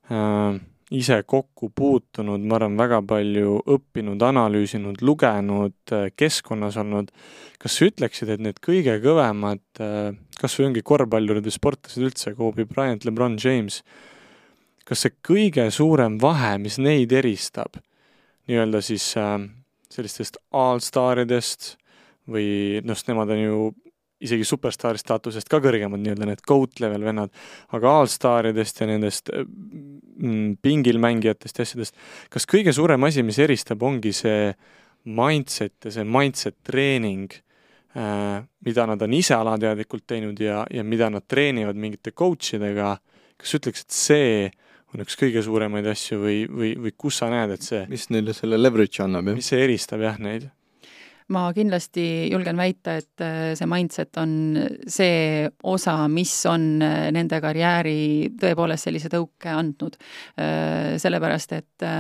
ise kokku puutunud, ma arvan, väga palju õppinud, analüüsinud, lugenud, keskkonnas olnud. Kas sa ütleksid, et need kõige kõvemad, kas või ongi korvpallurid või sportlased üldse, Kobe Bryant, LeBron James, kas see kõige suurem vahe, mis neid eristab, nii-öelda siis sellistest all-staridest või nemad on ju isegi superstaari staatusest ka kõrgemad, nii-öelda need GOAT level vennad, aga all-staridest ja nendest pingil mängijatest ja asjadest. Kas kõige suurem asi, mis eristab, ongi see mindset ja see mindset treening, mida nad on ise alateadlikult teinud ja mida nad treenivad mingite coachidega? Kas ütleks, et see on üks kõige suuremaid asju või kus sa näed, et see... Mis neile selle leverage annab? Mis see eristab neid? Ma kindlasti julgen väita, et see mindset on see osa, mis on nende karjääri tõepoolest sellise tõuke andnud. Sellepärast, et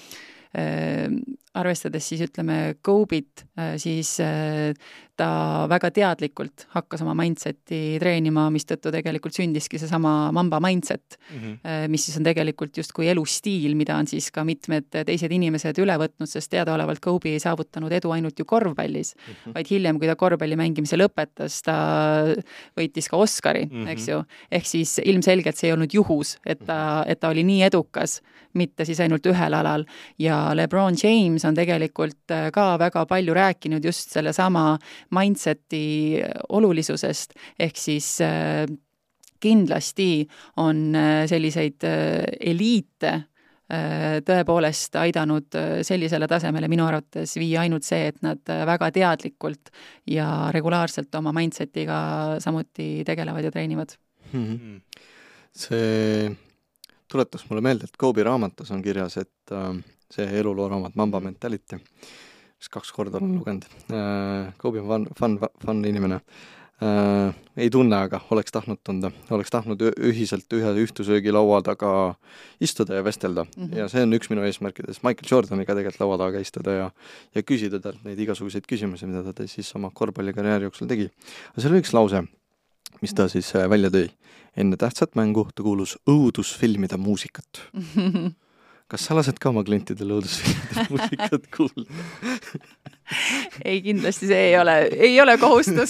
arvestades siis ütleme Kobe'it, siis ta väga teadlikult hakkas oma mindseti treenima, mis tõttu tegelikult sündiski see sama Mamba mindset, mis siis on tegelikult justkui elustiil, mida on siis ka mitmed teised inimesed üle võtnud, sest teadaolevalt Kobe ei saavutanud edu ainult ju korvpallis, vaid hiljem, kui ta korvpalli mängimise lõpetas, ta võitis ka Oscari, eks ju. Ehk siis ilmselgelt see ei olnud juhus, et ta oli nii edukas, mitte siis ainult ühel alal. Ja LeBron James on tegelikult ka väga palju rääkinud just selle sama mindseti olulisusest, ehk siis kindlasti on selliseid eliite tõepoolest aidanud sellisele tasemele minu arvates viia ainult see, et nad väga teadlikult ja regulaarselt oma mindsetiga samuti tegelevad ja treenivad. See tuletas mulle meelde, et Kobe raamatus on kirjas, et see eluloo raamat Mamba Mentality, mis 2 korda olen lugenud. Kobe on fun inimene. ei tunne, aga oleks tahtnud tunda. Oleks tahtnud ühiselt ühe ühtusöögilaua taga istuda ja vestelda. Ja see on üks minu eesmärkidest. Michael Jordaniga tegelikult laua taga istuda ja küsida talt neid igasuguseid küsimusi, mida ta siis oma korvpallikarjääri jooksul tegi. Aga see oli üks lause, mis ta siis välja tõi. Enne tähtsat mängu ta kuulus õudusfilmide muusikat. Kas sa lased ka oma klientidele õudusfilmide muusikat kuulda? Ei, kindlasti see ei ole kohustus.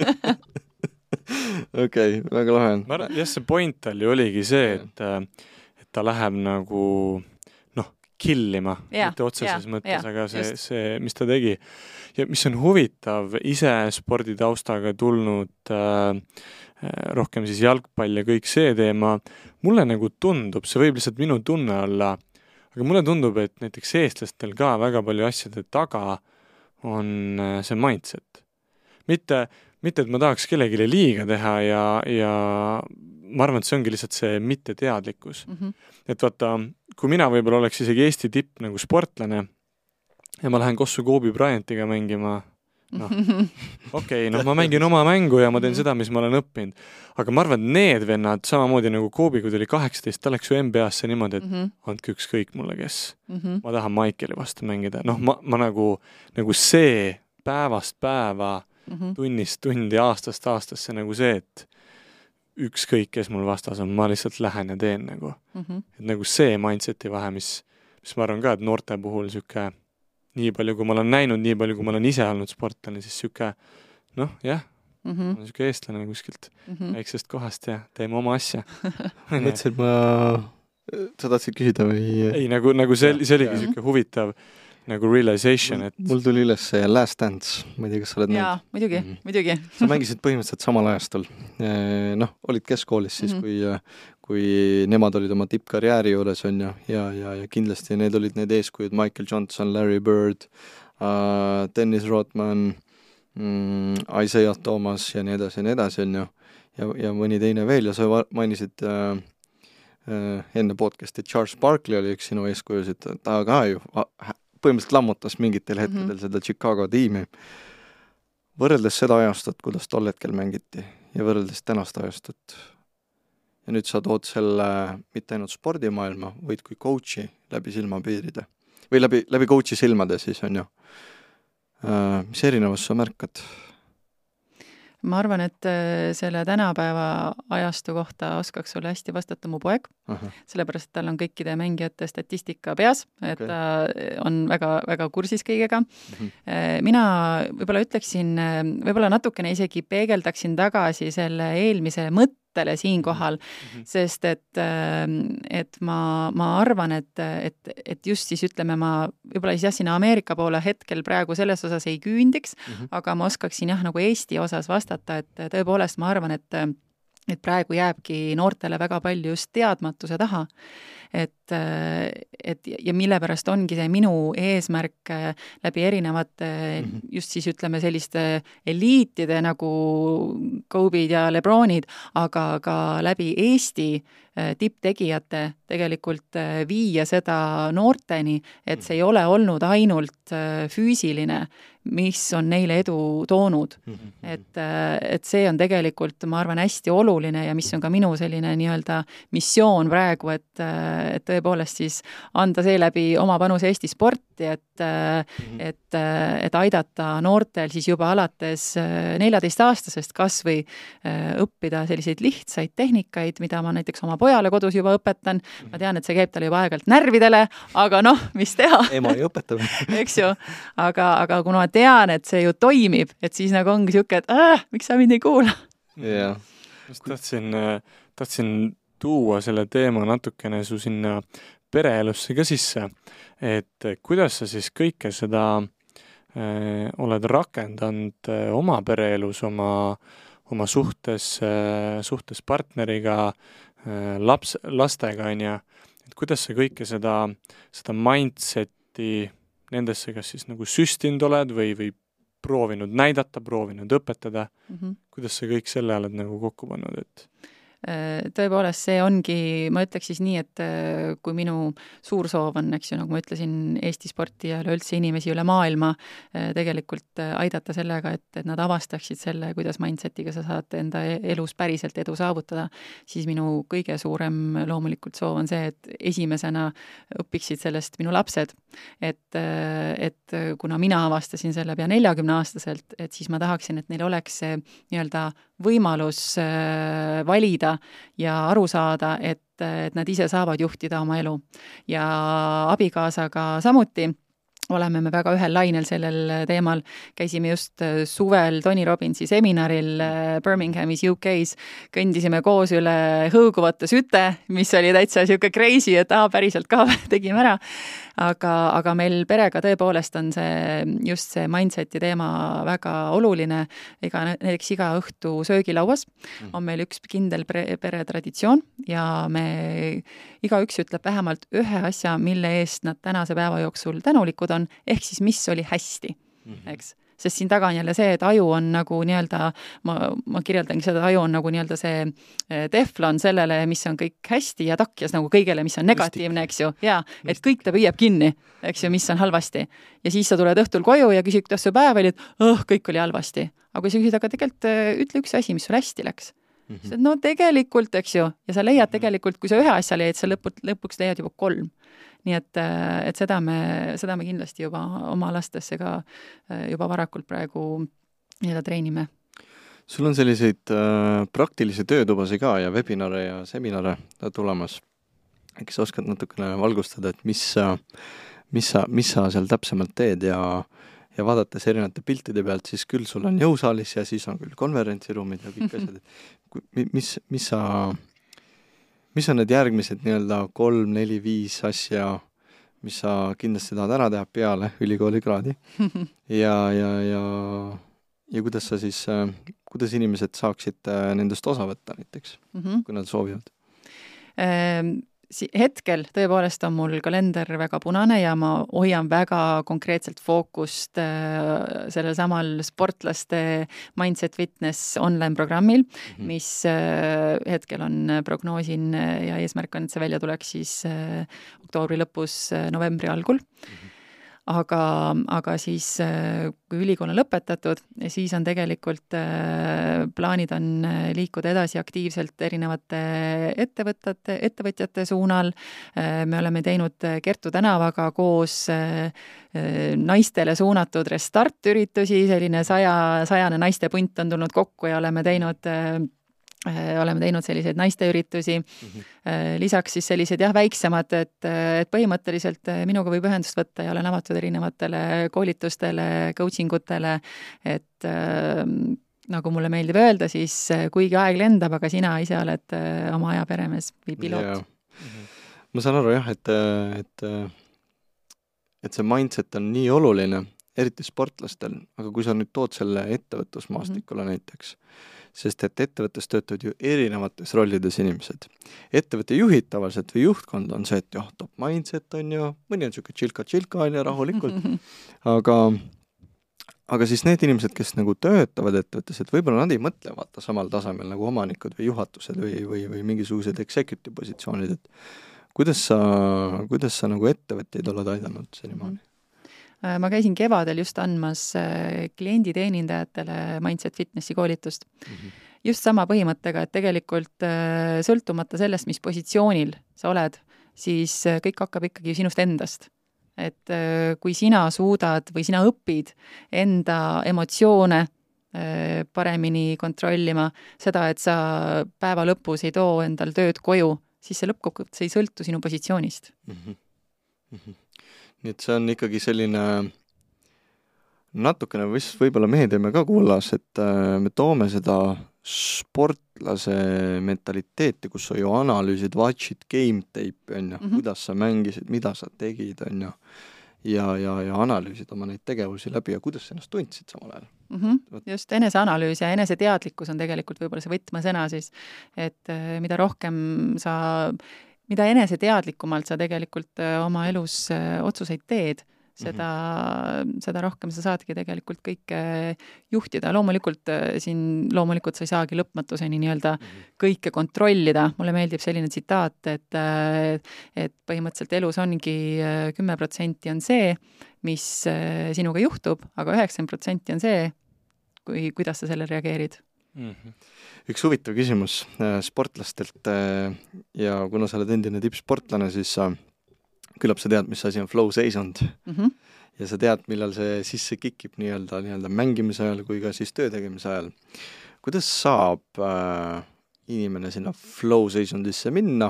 Okei, väga lahe on. Jah, see point tal ju oligi see, et ta läheb nagu killima, mitte otseses mõttes, aga see, mis ta tegi. Ja mis on huvitav, ise sporditaustaga tulnud rohkem siis jalgpall ja kõik see teema, mulle nagu tundub, see võib lihtsalt minu tunne olla, aga mulle tundub, et näiteks eestlastel ka väga palju asjade taga on see mindset. Mitte, et ma tahaks kellelegi liiga teha ja ma arvan, et see ongi lihtsalt see mitteteadlikkus. Et vaata, kui mina võib-olla oleks isegi Eesti tipp nagu sportlane ja ma lähen Kossu Kobe Bryantiga mängima, ma mängin oma mängu ja ma teen seda, mis ma olen õppinud. Aga ma arvan, et need vennad, samamoodi nagu Kobe, kui tuli 18, ta läks ju NBA-sse niimoodi, et andke ükskõik mulle, kes. Ma tahan Michaeli vastu mängida. Ma nagu see päevast päeva, tunnist tundi, aastast aastasse nagu see, et ükskõik, kes mul vastas on, ma lihtsalt lähen ja teen nagu. Et nagu see mindseti vahe, mis ma arvan ka, et noorte puhul siuke nii palju, kui ma olen näinud, nii palju, kui ma olen ise olnud sportlane, siis siuke, ma olen siuke eestlane kuskilt väiksest kohast ja teeme oma asja. Mõtlesin, sa tahtsid küsida või? Ei, nagu see oligi siuke huvitav nagu realization, et... Mul tuli üles see Last Dance, ma ei tea, kas sa oled näinud? Jaa, muidugi. Sa mängisid põhimõtteliselt samal ajastul. Olid keskkoolis siis, kui nemad olid oma tippkarjääri juures, on ja kindlasti need olid need eeskujud Michael Johnson, Larry Bird, Dennis Rodman, Isaiah Thomas ja nii edasi, on ja mõni teine veel ja sa mainisid enne podcasti, Charles Barkley oli üks sinu eeskujusid, ta ka ju põhimõtteliselt lammutas mingitel hetkedel seda Chicago tiimi. Võrreldes seda ajastut, kuidas tol hetkel mängiti ja võrreldes tänast ajastut. Ja nüüd sa tood selle mitte ainult spordimaailma, vaid kui coachi läbi silmapiiride. Või läbi coachi silmade siis on ju. Mis erinevus sa märkad? Ma arvan, et selle tänapäeva ajastu kohta oskaks sulle hästi vastata mu poeg, sellepärast, et tal on kõikide mängijate statistika peas, et ta on väga, väga kursis kõigega. Mina võib-olla ütleksin, võib-olla natukene isegi peegeldaksin tagasi selle eelmise mõttele siinkohal, sest et ma arvan, et just siis ütleme, ma võib-olla siis sinna Ameerika poole hetkel praegu selles osas ei küündiks, aga ma oskaksin nagu Eesti osas vastata, et tõepoolest ma arvan, et praegu jääbki noortele väga palju just teadmatuse taha. Ja mille pärast ongi see minu eesmärk läbi erinevate just siis ütleme selliste eliitide nagu Kobe'd ja Lebronid, aga ka läbi Eesti tipptegijate tegelikult viia seda noorteni, et see ei ole olnud ainult füüsiline, mis on neile edu toonud. Et see on tegelikult, ma arvan, hästi oluline ja mis on ka minu selline nii-öelda missioon praegu, et tõepoolest siis anda seeläbi oma panus Eesti sporti, et aidata noortel siis juba alates 14-aastasest kas või õppida selliseid lihtsaid tehnikaid, mida ma näiteks oma pojale kodus juba õpetan. Ma tean, et see käib talle juba aegalt närvidele, aga mis teha? Ema ei õpeta. Eks ju, aga kuna ma tean, et see ju toimib, et siis nagu ongi siuke, et miks sa mind ei kuula? Yeah. Tahtsin tuua selle teema natukene su sinna pereelusse ka sisse, et kuidas sa siis kõike seda oled rakendanud oma pereelus, oma suhtes partneriga, lastega, et kuidas sa kõike seda mindseti nendesse kas siis nagu süstinud oled või proovinud näidata, proovinud õpetada, kuidas sa kõik selle oled nagu kokku pannud, et tõepoolest, see ongi, ma ütleks siis nii, et kui minu suur soov on, eks ju, nagu ma ütlesin, Eesti sporti ja üleüldse inimesi üle maailma tegelikult aidata sellega, et nad avastaksid selle, kuidas mindsetiga sa saad enda elus päriselt edu saavutada, siis minu kõige suurem loomulikult soov on see, et esimesena õpiksid sellest minu lapsed. Et kuna mina avastasin selle pea 40-aastaselt, et siis ma tahaksin, et neil oleks see nii-öelda võimalus valida ja aru saada, et nad ise saavad juhtida oma elu. Ja abikaasaga samuti oleme me väga ühel lainel sellel teemal. Käisime just suvel Tony Robbinsi seminaril Birminghamis UK's, kõndisime koos üle hõõguvate süte, mis oli täitsa siuke crazy, et päriselt ka tegime ära. Aga meil perega tõepoolest on just see mindseti teema väga oluline. Näiteks iga õhtu söögilauas on meil üks kindel pere traditsioon ja me igaüks ütleb vähemalt ühe asja, mille eest nad tänase päeva jooksul tänulikud on, ehk siis mis oli hästi, eks. Sest siin taga on jälle see, et aju on nagu nii-öelda, ma kirjeldangi seda, aju on nagu nii-öelda see teflon sellele, mis on kõik hästi ja takjas nagu kõigele, mis on negatiivne, eks ju. Ja, et kõik ta püüab kinni, eks ju, mis on halvasti. Ja siis sa tuled õhtul koju ja küsid, kuidas su päev oli, et kõik oli halvasti. Aga kui sa küsid, aga tegelikult ütle üks asi, mis sul hästi läks. No tegelikult, eks ju, ja sa leiad tegelikult, kui sa ühe asja leiad, sa lõpuks leiad juba 3. Nii et seda me kindlasti juba oma lastesse ka juba varakult praegu nii-öelda treenime. Sul on selliseid praktilisi töötubasi ka ja webinare ja seminare tulemas. Äkki sa oskad natukene valgustada, et mis sa seal täpsemalt teed ja vaadates erinevate piltide pealt, siis küll sul on jõusaalis ja siis on küll konverentsiruumid ja kõik asjad. Mis on need järgmised nii-öelda 3, 4, 5 asja, mis sa kindlasti tahad ära teha peale ülikooli kraadi? Ja kuidas sa siis, kuidas inimesed saaksid nendest osa võtta näiteks, kui nad soovivad? Hetkel tõepoolest on mul kalender väga punane ja ma hoian väga konkreetselt fookust sellel samal sportlaste Mindset Fitness online programmil, mis hetkel on prognoosin ja eesmärk on, et see välja tuleks siis oktoobri lõpus, novembri algul. Aga siis, kui ülikool on lõpetatud, siis on tegelikult plaanid on liikuda edasi aktiivselt erinevate ettevõtjate suunal. Me oleme teinud Kertu tänavaga koos naistele suunatud restart-üritusi, selline 100 naiste punt on tulnud kokku ja oleme teinud selliseid naisteüritusi. Lisaks siis sellised väiksemad, et põhimõtteliselt minuga võib ühendust võtta ja olen avatud erinevatele koolitustele, coaching utele, et nagu mulle meeldib öelda, siis kuigi aeg lendab, aga sina ise oled oma aja peremees või piloot. Ma saan aru jah, et see mindset on nii oluline, eriti sportlastel, aga kui sa nüüd tood selle ettevõtlusmaastikule näiteks, sest et ettevõttes töötavad ju erinevates rollides inimesed. Ettevõtte juhid tavaliselt või juhtkond on see, et top mindset on ju, mõni on siuke tšilka on ja rahulikult. Aga siis need inimesed, kes nagu töötavad ettevõttes, et võib-olla nad ei mõtle vaata samal tasemel nagu omanikud või juhatused või mingisugused executive positsioonid, et kuidas sa nagu ettevõtteid oled aidanud senimaani? Ma käisin kevadel just andmas klienditeenindajatele Mindset Fitnessi koolitust. Just sama põhimõttega, et tegelikult sõltumata sellest, mis positsioonil sa oled, siis kõik hakkab ikkagi sinust endast. Et kui sina suudad või sina õpid enda emotsioone paremini kontrollima, seda, et sa päeva lõpus ei too endal tööd koju, siis see lõppkokkuvõttes ei sõltu sinu positsioonist. Nii et see on ikkagi selline natukene võib-olla meie teeme ka kullas, et me toome seda sportlase mentaliteeti, kus sa ju analüüsid, watch'id, game tape, kuidas sa mängisid, mida sa tegid, ja analüüsid oma neid tegevusi läbi ja kuidas sa ennast tundsid samal ajal. Just eneseanalüüs ja eneseteadlikkus on tegelikult võib-olla see võtmesõna siis, et mida eneseteadlikumalt sa tegelikult oma elus otsuseid teed, seda rohkem sa saadki tegelikult kõike juhtida. Loomulikult sa ei saagi lõpmatuseni nii-öelda kõike kontrollida. Mulle meeldib selline tsitaat, et põhimõtteliselt elus ongi 10% on see, mis sinuga juhtub, aga 90% on see, kuidas sa sellele reageerid. Üks huvitav küsimus sportlastelt ja kuna sa oled endine tippsportlane, siis küllap sa tead, mis asi on flow seisund ja sa tead, millal see sisse kikib nii-öelda mängimise ajal kui ka siis töö tegemise ajal. Kuidas saab inimene sinna flow seisundisse minna?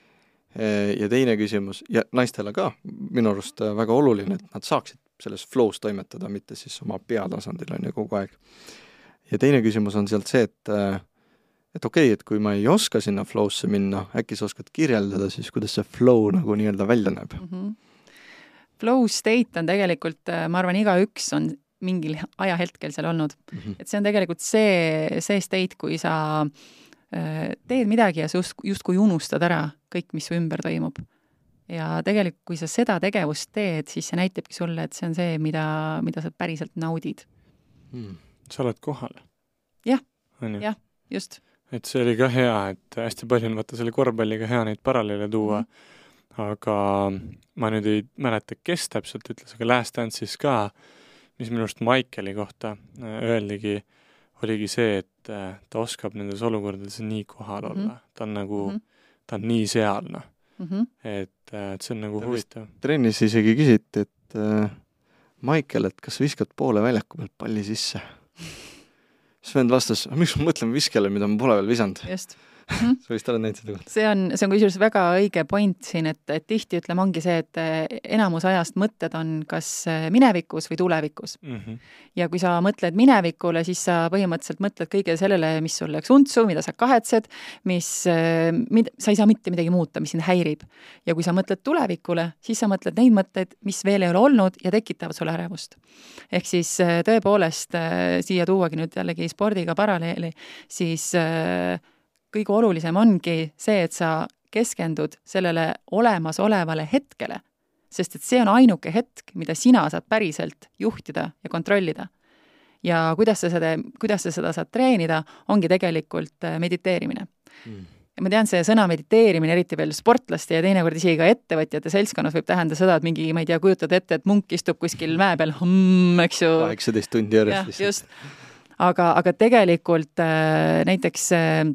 Ja teine küsimus, ja naistele ka minu arust väga oluline, et nad saaksid selles flows toimetada, mitte siis oma peatasandil on ju kogu aeg. Ja teine küsimus on sealt see, et okei, et kui ma ei oska sinna flowsse minna, äkki sa oskad kirjeldada siis, kuidas see flow nagu nii-öelda välja näeb? Flow state on tegelikult, ma arvan, igaüks on mingil ajahetkel seal olnud. Et see on tegelikult see state, kui sa teed midagi ja sa justkui unustad ära kõik, mis su ümber toimub. Ja tegelikult, kui sa seda tegevust teed, siis see näitabki sulle, et see on see, mida sa päriselt naudid. Sa oled kohal. Jah, just. Et see oli ka hea, et hästi palju on vaata selle korvpalliga hea neid paralleele tuua, aga ma nüüd ei mäleta, kes täpselt ütles, aga Last Dance'is ka, mis minu arust Michaeli kohta öeldigi, oligi see, et ta oskab nendes olukordades nii kohal olla. Ta on nagu, ta on nii seal, et see on nagu huvitav. Trennis isegi küsiti, et Michael, et kas viskad poole väljaku pealt palli sisse? Sven vastas, miks ma mõtlen viskele, mida ma pole veel visanud? Just. Sa vist oled näinud seda kohta. See on kusjuures väga õige point siin, et tihti ütleme ongi see, et enamus ajast mõtted on kas minevikus või tulevikus. Ja kui sa mõtled minevikule, siis sa põhimõtteliselt mõtled kõige sellele, mis sul läks untsu, mida sa kahetsed, sa ei saa mitte midagi muuta, mis sind häirib. Ja kui sa mõtled tulevikule, siis sa mõtled neid mõtteid, mis veel ei ole olnud ja tekitavad sulle ärevust. Ehk siis tõepoolest siia tuuagi nüüd jällegi spordiga paralleeli, siis kõige olulisem ongi see, et sa keskendud sellele olemasolevale hetkele, sest et see on ainuke hetk, mida sina saad päriselt juhtida ja kontrollida. Ja kuidas sa seda saad treenida, ongi tegelikult mediteerimine. Ja ma tean, see sõna mediteerimine, eriti veel sportlaste ja teinekord isegi ka ettevõtjate seltskonnas võib tähendada seda, et mingi, ma ei tea, kujutad ette, et munk istub kuskil mäe peal, eks ju. 18 tundi järjest. Just. Aga tegelikult näiteks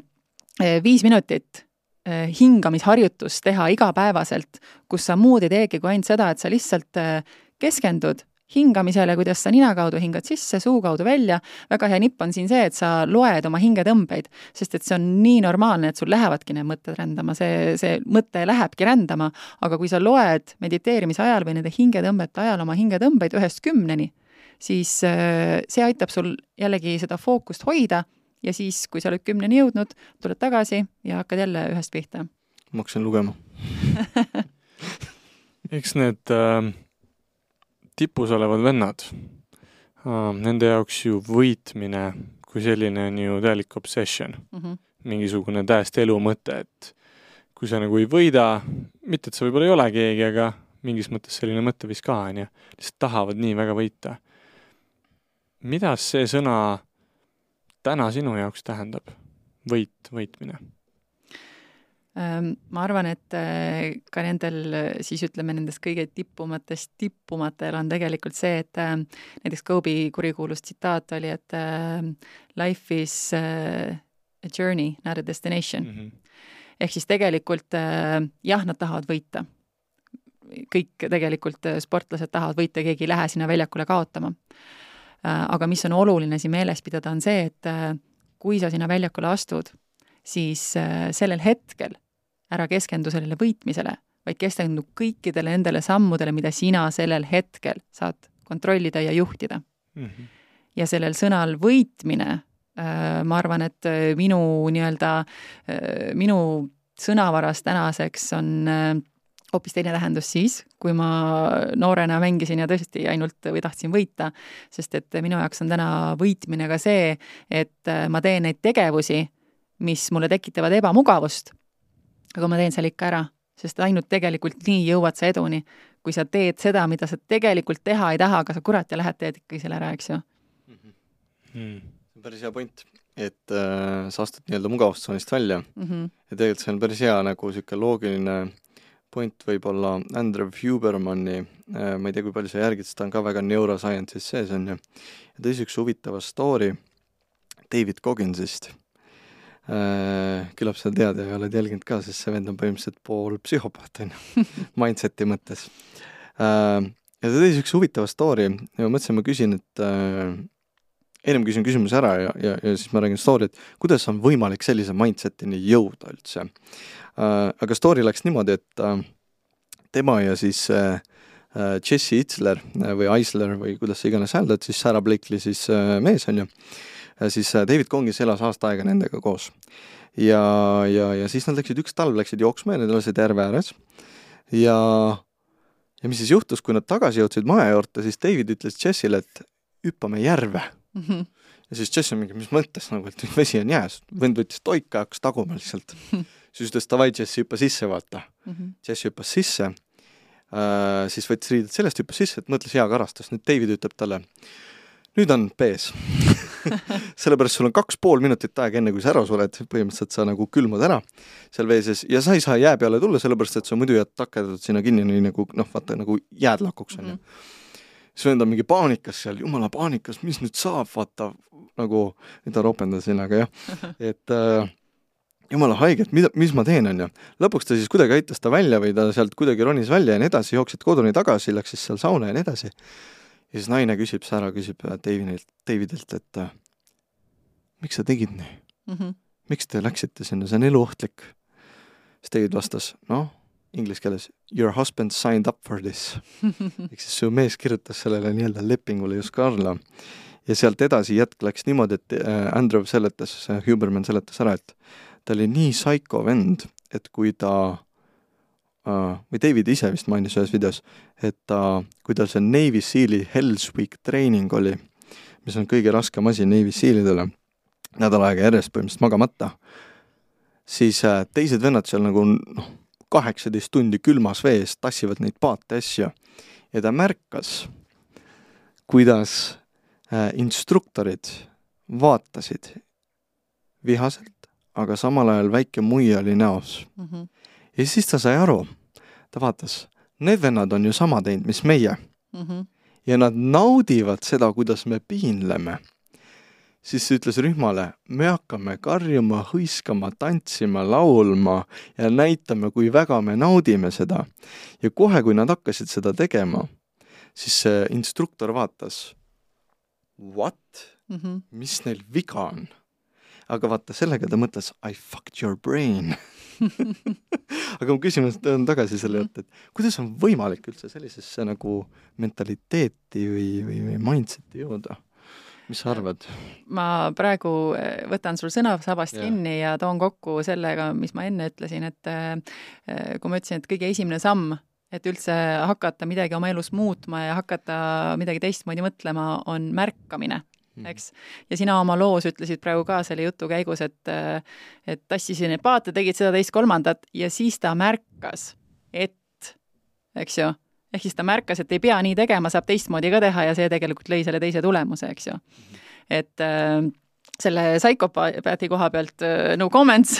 5 minutit hingamisharjutus teha igapäevaselt, kus sa muud ei teegi kui ainult seda, et sa lihtsalt keskendud hingamisele, kuidas sa nina kaudu hingad sisse, suu kaudu välja. Väga hea nipp on siin see, et sa loed oma hingetõmbeid, sest et see on nii normaalne, et sul lähevadki need mõtted rändama. See mõte lähebki rändama, aga kui sa loed mediteerimise ajal või nende hingetõmbete ajal oma hingetõmbeid 1-10, siis see aitab sul jällegi seda fookust hoida. Ja siis, kui sa oled 10 jõudnud, tuled tagasi ja hakkad jälle ühest pihta. Ma hakkasin lugema. Eks need tipus olevad vennad, nende jaoks ju võitmine kui selline on ju täielik obsession. Mingisugune täiesti elu mõte, et kui sa nagu ei võida, mitte et sa võib-olla ei ole keegi, aga mingis mõttes selline mõte vist ka on ja lihtsalt tahavad nii väga võita. Mida see sõna täna sinu jaoks tähendab võitmine? Ma arvan, et ka nendel, siis ütleme, nendest kõige tippumatel on tegelikult see, et näiteks Kobe kurikuulus tsitaat oli, et life is a journey, not a destination. Ehk siis tegelikult jah, nad tahavad võita. Kõik tegelikult sportlased tahavad võita, keegi ei lähe sinna väljakule kaotama. Aga mis on oluline siin meeles pidada on see, et kui sa sinna väljakule astud, siis sellel hetkel ära keskendu sellele võitmisele, vaid keskendu kõikidele nendele sammudele, mida sina sellel hetkel saad kontrollida ja juhtida. Ja sellel sõnal võitmine, ma arvan, et minu sõnavaras tänaseks on hoopis teine tähendus siis, kui ma noorena mängisin ja tõesti ainult või tahtsin võita, sest et minu jaoks on täna võitmine ka see, et ma teen neid tegevusi, mis mulle tekitavad ebamugavust, aga ma teen seal ikka ära, sest ainult tegelikult nii jõuad sa eduni, kui sa teed seda, mida sa tegelikult teha ei taha, aga sa kurat ja lähed teed ikkagi selle ära, eks ju. See on päris hea point, et sa astud nii-öelda mugavustsoonist välja ja tegelikult see on päris hea nagu siuke loogiline point võib-olla Andrew Hubermani, ma ei tea, kui palju sa järgid, sest ta on ka väga neuroscience'is sees on ju. Ja ta üks huvitava story David Gogginsist. Küllap sa tead ja oled jälginud ka, sest see vend on põhimõtteliselt pool psühhopaat on ju, mindseti mõttes. Ja ta tegi üks huvitava story ja ma mõtlesin, ma küsin, et ennem küsin küsimuse ära ja siis ma räägin story, et kuidas on võimalik sellise mindsetini jõuda üldse. Aga story läks niimoodi, et tema ja siis Jesse Itzler või Eisler või kuidas sa iganes hääldad, siis Sarah Blakely siis mees on ju, siis David Goggins elas aasta aega nendega koos. Ja siis nad läksid, üks talv läksid jooksma ja need elasid järve ääres. Ja mis siis juhtus, kui nad tagasi jõudsid maja juurde, siis David ütles Jessile, et hüppame järve. Ja siis Jesse mingi, mis mõttes nagu, et vesi on jääs. Vend võttis toika ja hakkas taguma lihtsalt. Siis ütles davai, Jesse hüppa sisse, vaata. Jesse hüppas sisse, siis võttis riided sellest, hüppas sisse, et mõtles hea karastas. Nüüd David ütleb talle, nüüd on pees. Sellepärast sul on 2,5 minutit aega enne, kui sa ära suled, põhimõtteliselt sa nagu külmud ära seal veeses ja sa ei saa jää peale tulla, sellepärast et sa muidu jääd takerdatud sinna kinni nii nagu, vaata, nagu jääd lakuks on ju. See vend on mingi paanikas seal, jumala paanikas, mis nüüd saab, vaata, nagu, mida ropendasin, aga jah, et jumala haige, et mis ma teen, on ju. Lõpuks ta siis kuidagi aitas ta välja või ta sealt kuidagi ronis välja ja nii edasi, jooksid koduni tagasi, läks siis seal sauna ja nii edasi. Ja siis naine küsib Davidilt, et miks sa tegid nii? Miks te läksite sinna, see on eluohtlik? Siis David vastas, inglise keeles, your husband signed up for this. Ehk siis su mees kirjutas sellele nii-öelda lepingule just alla. Ja sealt edasi jätk läks niimoodi, et Andrew seletas, Huberman seletas ära, et ta oli nii psycho vend, et kui ta, või David ise vist mainis ühes videos, et kui tal see Navy Seali Hell's Week training oli, mis on kõige raskem asi Navy Sealidele, nädal aega järjest põhimõtteliselt magamata, siis teised vennad seal nagu 18 tundi külmas vees tassivad neid paate asju ja ta märkas, kuidas instruktorid vaatasid vihaselt, aga samal ajal väike muia oli näos. Ja siis ta sai aru, ta vaatas, need vennad on ju sama teinud, mis meie. Ja nad naudivad seda, kuidas me piinleme. Siis ütles rühmale, me hakkame karjuma, hõiskama, tantsima, laulma ja näitame, kui väga me naudime seda. Ja kohe, kui nad hakkasid seda tegema, siis see instruktor vaatas, what? Mis neil viga on? Aga vaata, sellega ta mõtles, I fucked your brain. Aga mu küsimus on tagasi selle jutt, et kuidas on võimalik üldse sellisesse nagu mentaliteeti või mindseti jõuda? Mis sa arvad? Ma praegu võtan sul sõnasabast kinni ja toon kokku sellega, mis ma enne ütlesin, et kui ma ütlesin, et kõige esimene samm, et üldse hakata midagi oma elus muutma ja hakata midagi teistmoodi mõtlema, on märkamine, eks? Ja sina oma loos ütlesid praegu ka selle jutu käigus, et tassisin neid paate, tegid seda teist kolmandat ja siis ta märkas, et, eks ju, ehk siis ta märkas, et ei pea nii tegema, saab teistmoodi ka teha ja see tegelikult lõi selle teise tulemuse, eks ju. Et selle psychopaati koha pealt no comments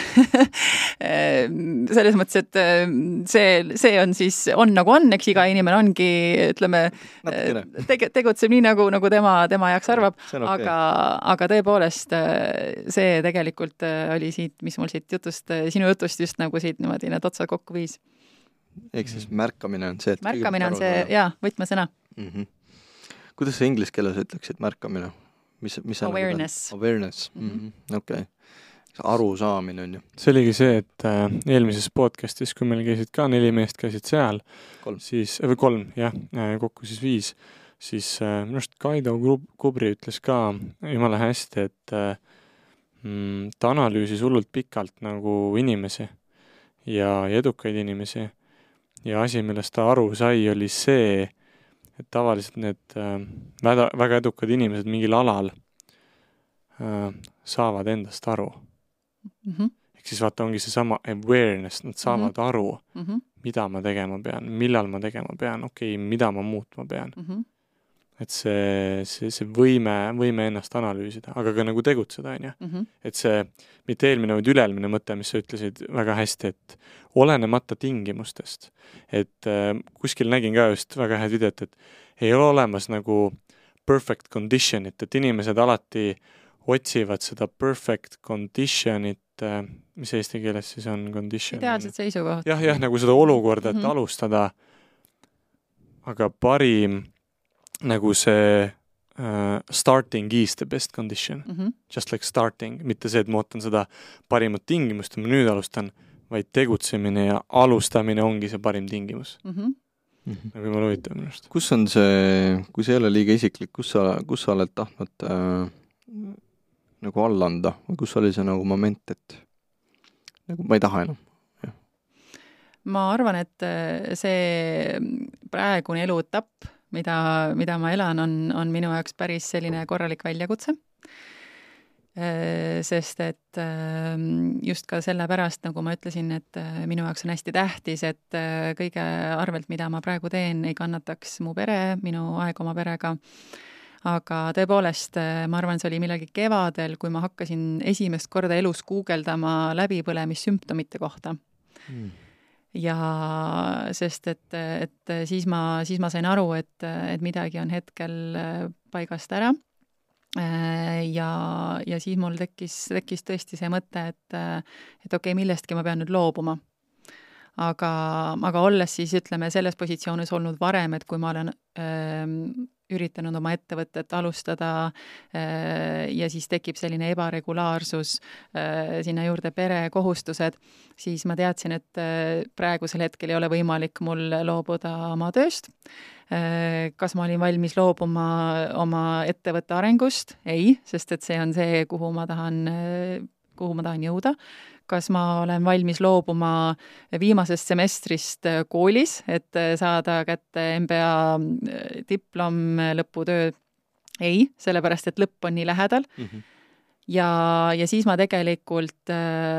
selles mõttes, et see on siis, on nagu on, eks iga inimene ongi, ütleme, tegutseb nii nagu tema jaoks arvab, okay. aga tõepoolest see tegelikult oli siit, mis mul siit jutust, sinu jutust just nagu siit niimoodi need otsad kokku viis. Ehk siis märkamine on see, et märkamine on see, võtmesõna. Kuidas sa inglise keeles ütleksid märkamine? Mis awareness. Awareness, okei. Aru saamine on ju. See oligi see, et eelmises podcastis, kui meil käisid ka 4 meest käisid seal, 3. Siis, või 3, jah, kokku siis 5, siis minu arust Kaido Kubri ütles ka jumala hästi, et ta analüüsis hullult pikalt nagu inimesi ja edukaid inimesi. Ja asi, millest ta aru sai, oli see, et tavaliselt need väga edukad inimesed mingil alal saavad endast aru. Ehk siis vaata, ongi see sama awareness, nad saavad aru, mida ma tegema pean, millal ma tegema pean, mida ma muutma pean. Et see võime ennast analüüsida, aga ka nagu tegutseda, on ju. Et see mitte eelmine, vaid üleelmine mõte, mis sa ütlesid väga hästi, et olenemata tingimustest. Et kuskil nägin ka just väga head videot, et ei ole olemas nagu perfect conditionit, et inimesed alati otsivad seda perfect conditionit, mis eesti keeles siis on condition? Ideaalset seisukoht. Jah, nagu seda olukorda, et alustada, aga parim nagu see starting is the best condition. Just like starting. Mitte see, et ma ootan seda parimat tingimust, ma nüüd alustan, vaid tegutsemine ja alustamine ongi see parim tingimus. Nagu ma huvitav minust. Kus on see, kui see ei ole liiga isiklik, kus sa oled tahtnud nagu alla anda? Või kus oli see nagu moment, et nagu ma ei taha enam? Ja. Ma arvan, et see praegune eluetapp, mida ma elan, on minu jaoks päris selline korralik väljakutse. Sest et just ka selle pärast, nagu ma ütlesin, et minu jaoks on hästi tähtis, et kõige arvelt, mida ma praegu teen, ei kannataks mu pere, minu aeg oma perega. Aga tõepoolest, ma arvan, see oli millegi kevadel, kui ma hakkasin esimest korda elus guugeldama läbipõlemissümptomite kohta. Ja sest, et siis ma sain aru, et midagi on hetkel paigast ära. Ja siis mul tekkis tõesti see mõte, et millestki ma pean nüüd loobuma. Aga olles siis, ütleme, selles positsioonis olnud varem, et kui ma olen üritanud oma ettevõtet alustada ja siis tekib selline ebaregulaarsus, sinna juurde perekohustused, siis ma teadsin, et praegusel hetkel ei ole võimalik mul loobuda oma tööst. Kas ma olin valmis loobuma oma ettevõtte arengust? Ei, sest et see on see, kuhu ma tahan jõuda. Kas ma olen valmis loobuma viimasest semestrist koolis, et saada kätte MBA diplom, lõputöö? Ei, sellepärast, et lõpp on nii lähedal. Ja siis ma tegelikult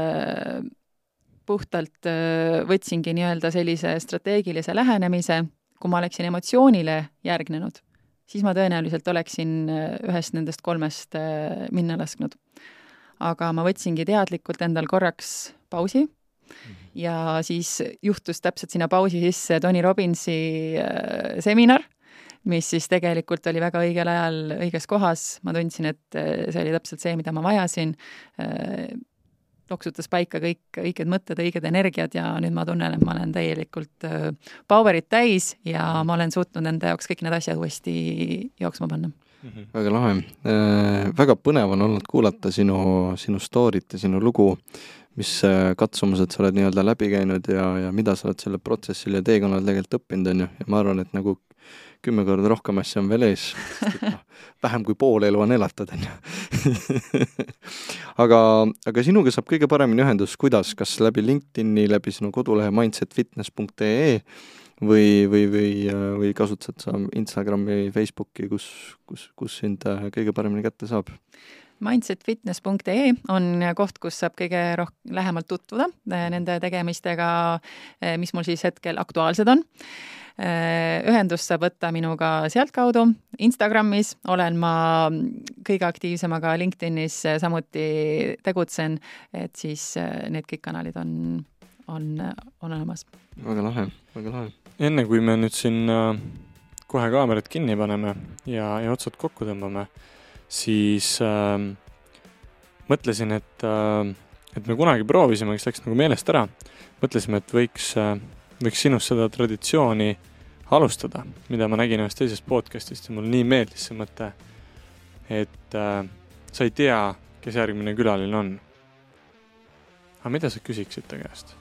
puhtalt võtsingi nii-öelda sellise strateegilise lähenemise, kui ma oleksin emotsioonile järgnenud, siis ma tõenäoliselt oleksin ühest nendest 3 minna lasknud. Aga ma võtsingi teadlikult endal korraks pausi ja siis juhtus täpselt sinna pausi sisse Tony Robbinsi seminar, mis siis tegelikult oli väga õigel ajal õiges kohas. Ma tundsin, et see oli täpselt see, mida ma vajasin. Loksutas paika kõik õiged mõtted, õiged energiat ja nüüd ma tunnen, et ma olen täielikult powerit täis ja ma olen suutnud enda jaoks kõik need asjad uuesti jooksma panna. Väga lahe. Väga põnev on olnud kuulata sinu storyt ja sinu lugu, mis katsumused sa oled nii-öelda läbi käinud ja mida sa oled selle protsessil ja teekonnal tegelikult õppinud, on ju. Ja ma arvan, et nagu 10 korda rohkem asja on veel ees. Vähem kui pool elu on elatud, on ju. Aga sinuga saab kõige paremini ühendus, kuidas, kas läbi LinkedIni, läbi sinu kodulehe mindsetfitness.ee või kasutad sa Instagrami, Facebooki, kus sind kõige paremini kätte saab? Mindsetfitness.ee on koht, kus saab kõige lähemalt tutvuda nende tegemistega, mis mul siis hetkel aktuaalsed on. Ühendust saab võtta minuga sealt kaudu. Instagramis olen ma kõige aktiivsemaga, LinkedInis samuti tegutsen, et siis need kõik kanalid on olemas. Väga lahe, väga lahe. Enne kui me nüüd siin kohe kaamerad kinni paneme ja otsad kokku tõmbame, siis mõtlesin, et me kunagi proovisime, kes läks nagu meelest ära, mõtlesime, et võiks sinust seda traditsiooni alustada, mida ma nägin ühest teisest podcastist ja mul nii meeldis see mõte, et sa ei tea, kes järgmine külaline on. Aga mida sa küsiksid ta käest?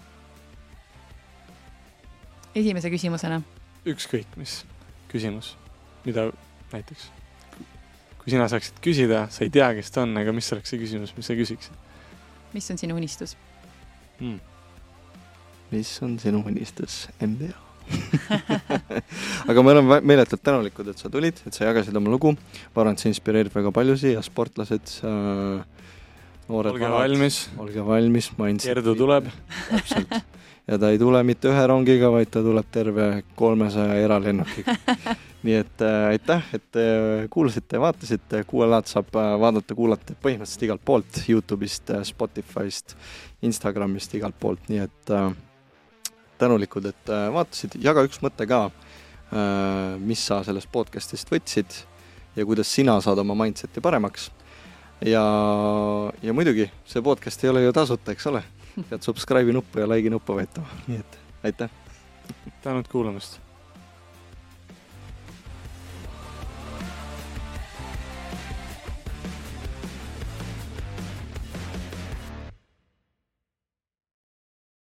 Esimese küsimusena? Ükskõik mis küsimus, mida näiteks? Kui sina saaksid küsida, sa ei tea, kes ta on, aga mis oleks see küsimus, mis sa küsiksid? Mis on sinu unistus? Mis on sinu unistus? MBA. Aga me oleme meeletult tänulikud, et sa tulid, et sa jagasid oma lugu. Ma arvan, et see inspireerib väga paljusi ja sportlased noored olge valmis. Olge valmis, Mindset. Kerdu tuleb. Täpselt. Ja ta ei tule mitte ühe rongiga, vaid ta tuleb terve 300 eralennukiga. Nii et aitäh, et kuulasite ja vaatasite. Kuulaat saab vaadata, kuulata põhimõtteliselt igalt poolt, YouTube'ist, Spotify'st, Instagram'ist, igalt poolt. Nii et tänulikud, et vaatasid. Jaga üks mõte ka, mis sa sellest podcastist võtsid ja kuidas sina saad oma mindseti paremaks. Ja muidugi, see podcast ei ole ju tasuta, eks ole? Pead subscribe'i nuppu ja like'i nuppu võetama. Nii et aitäh! Tänud kuulamast!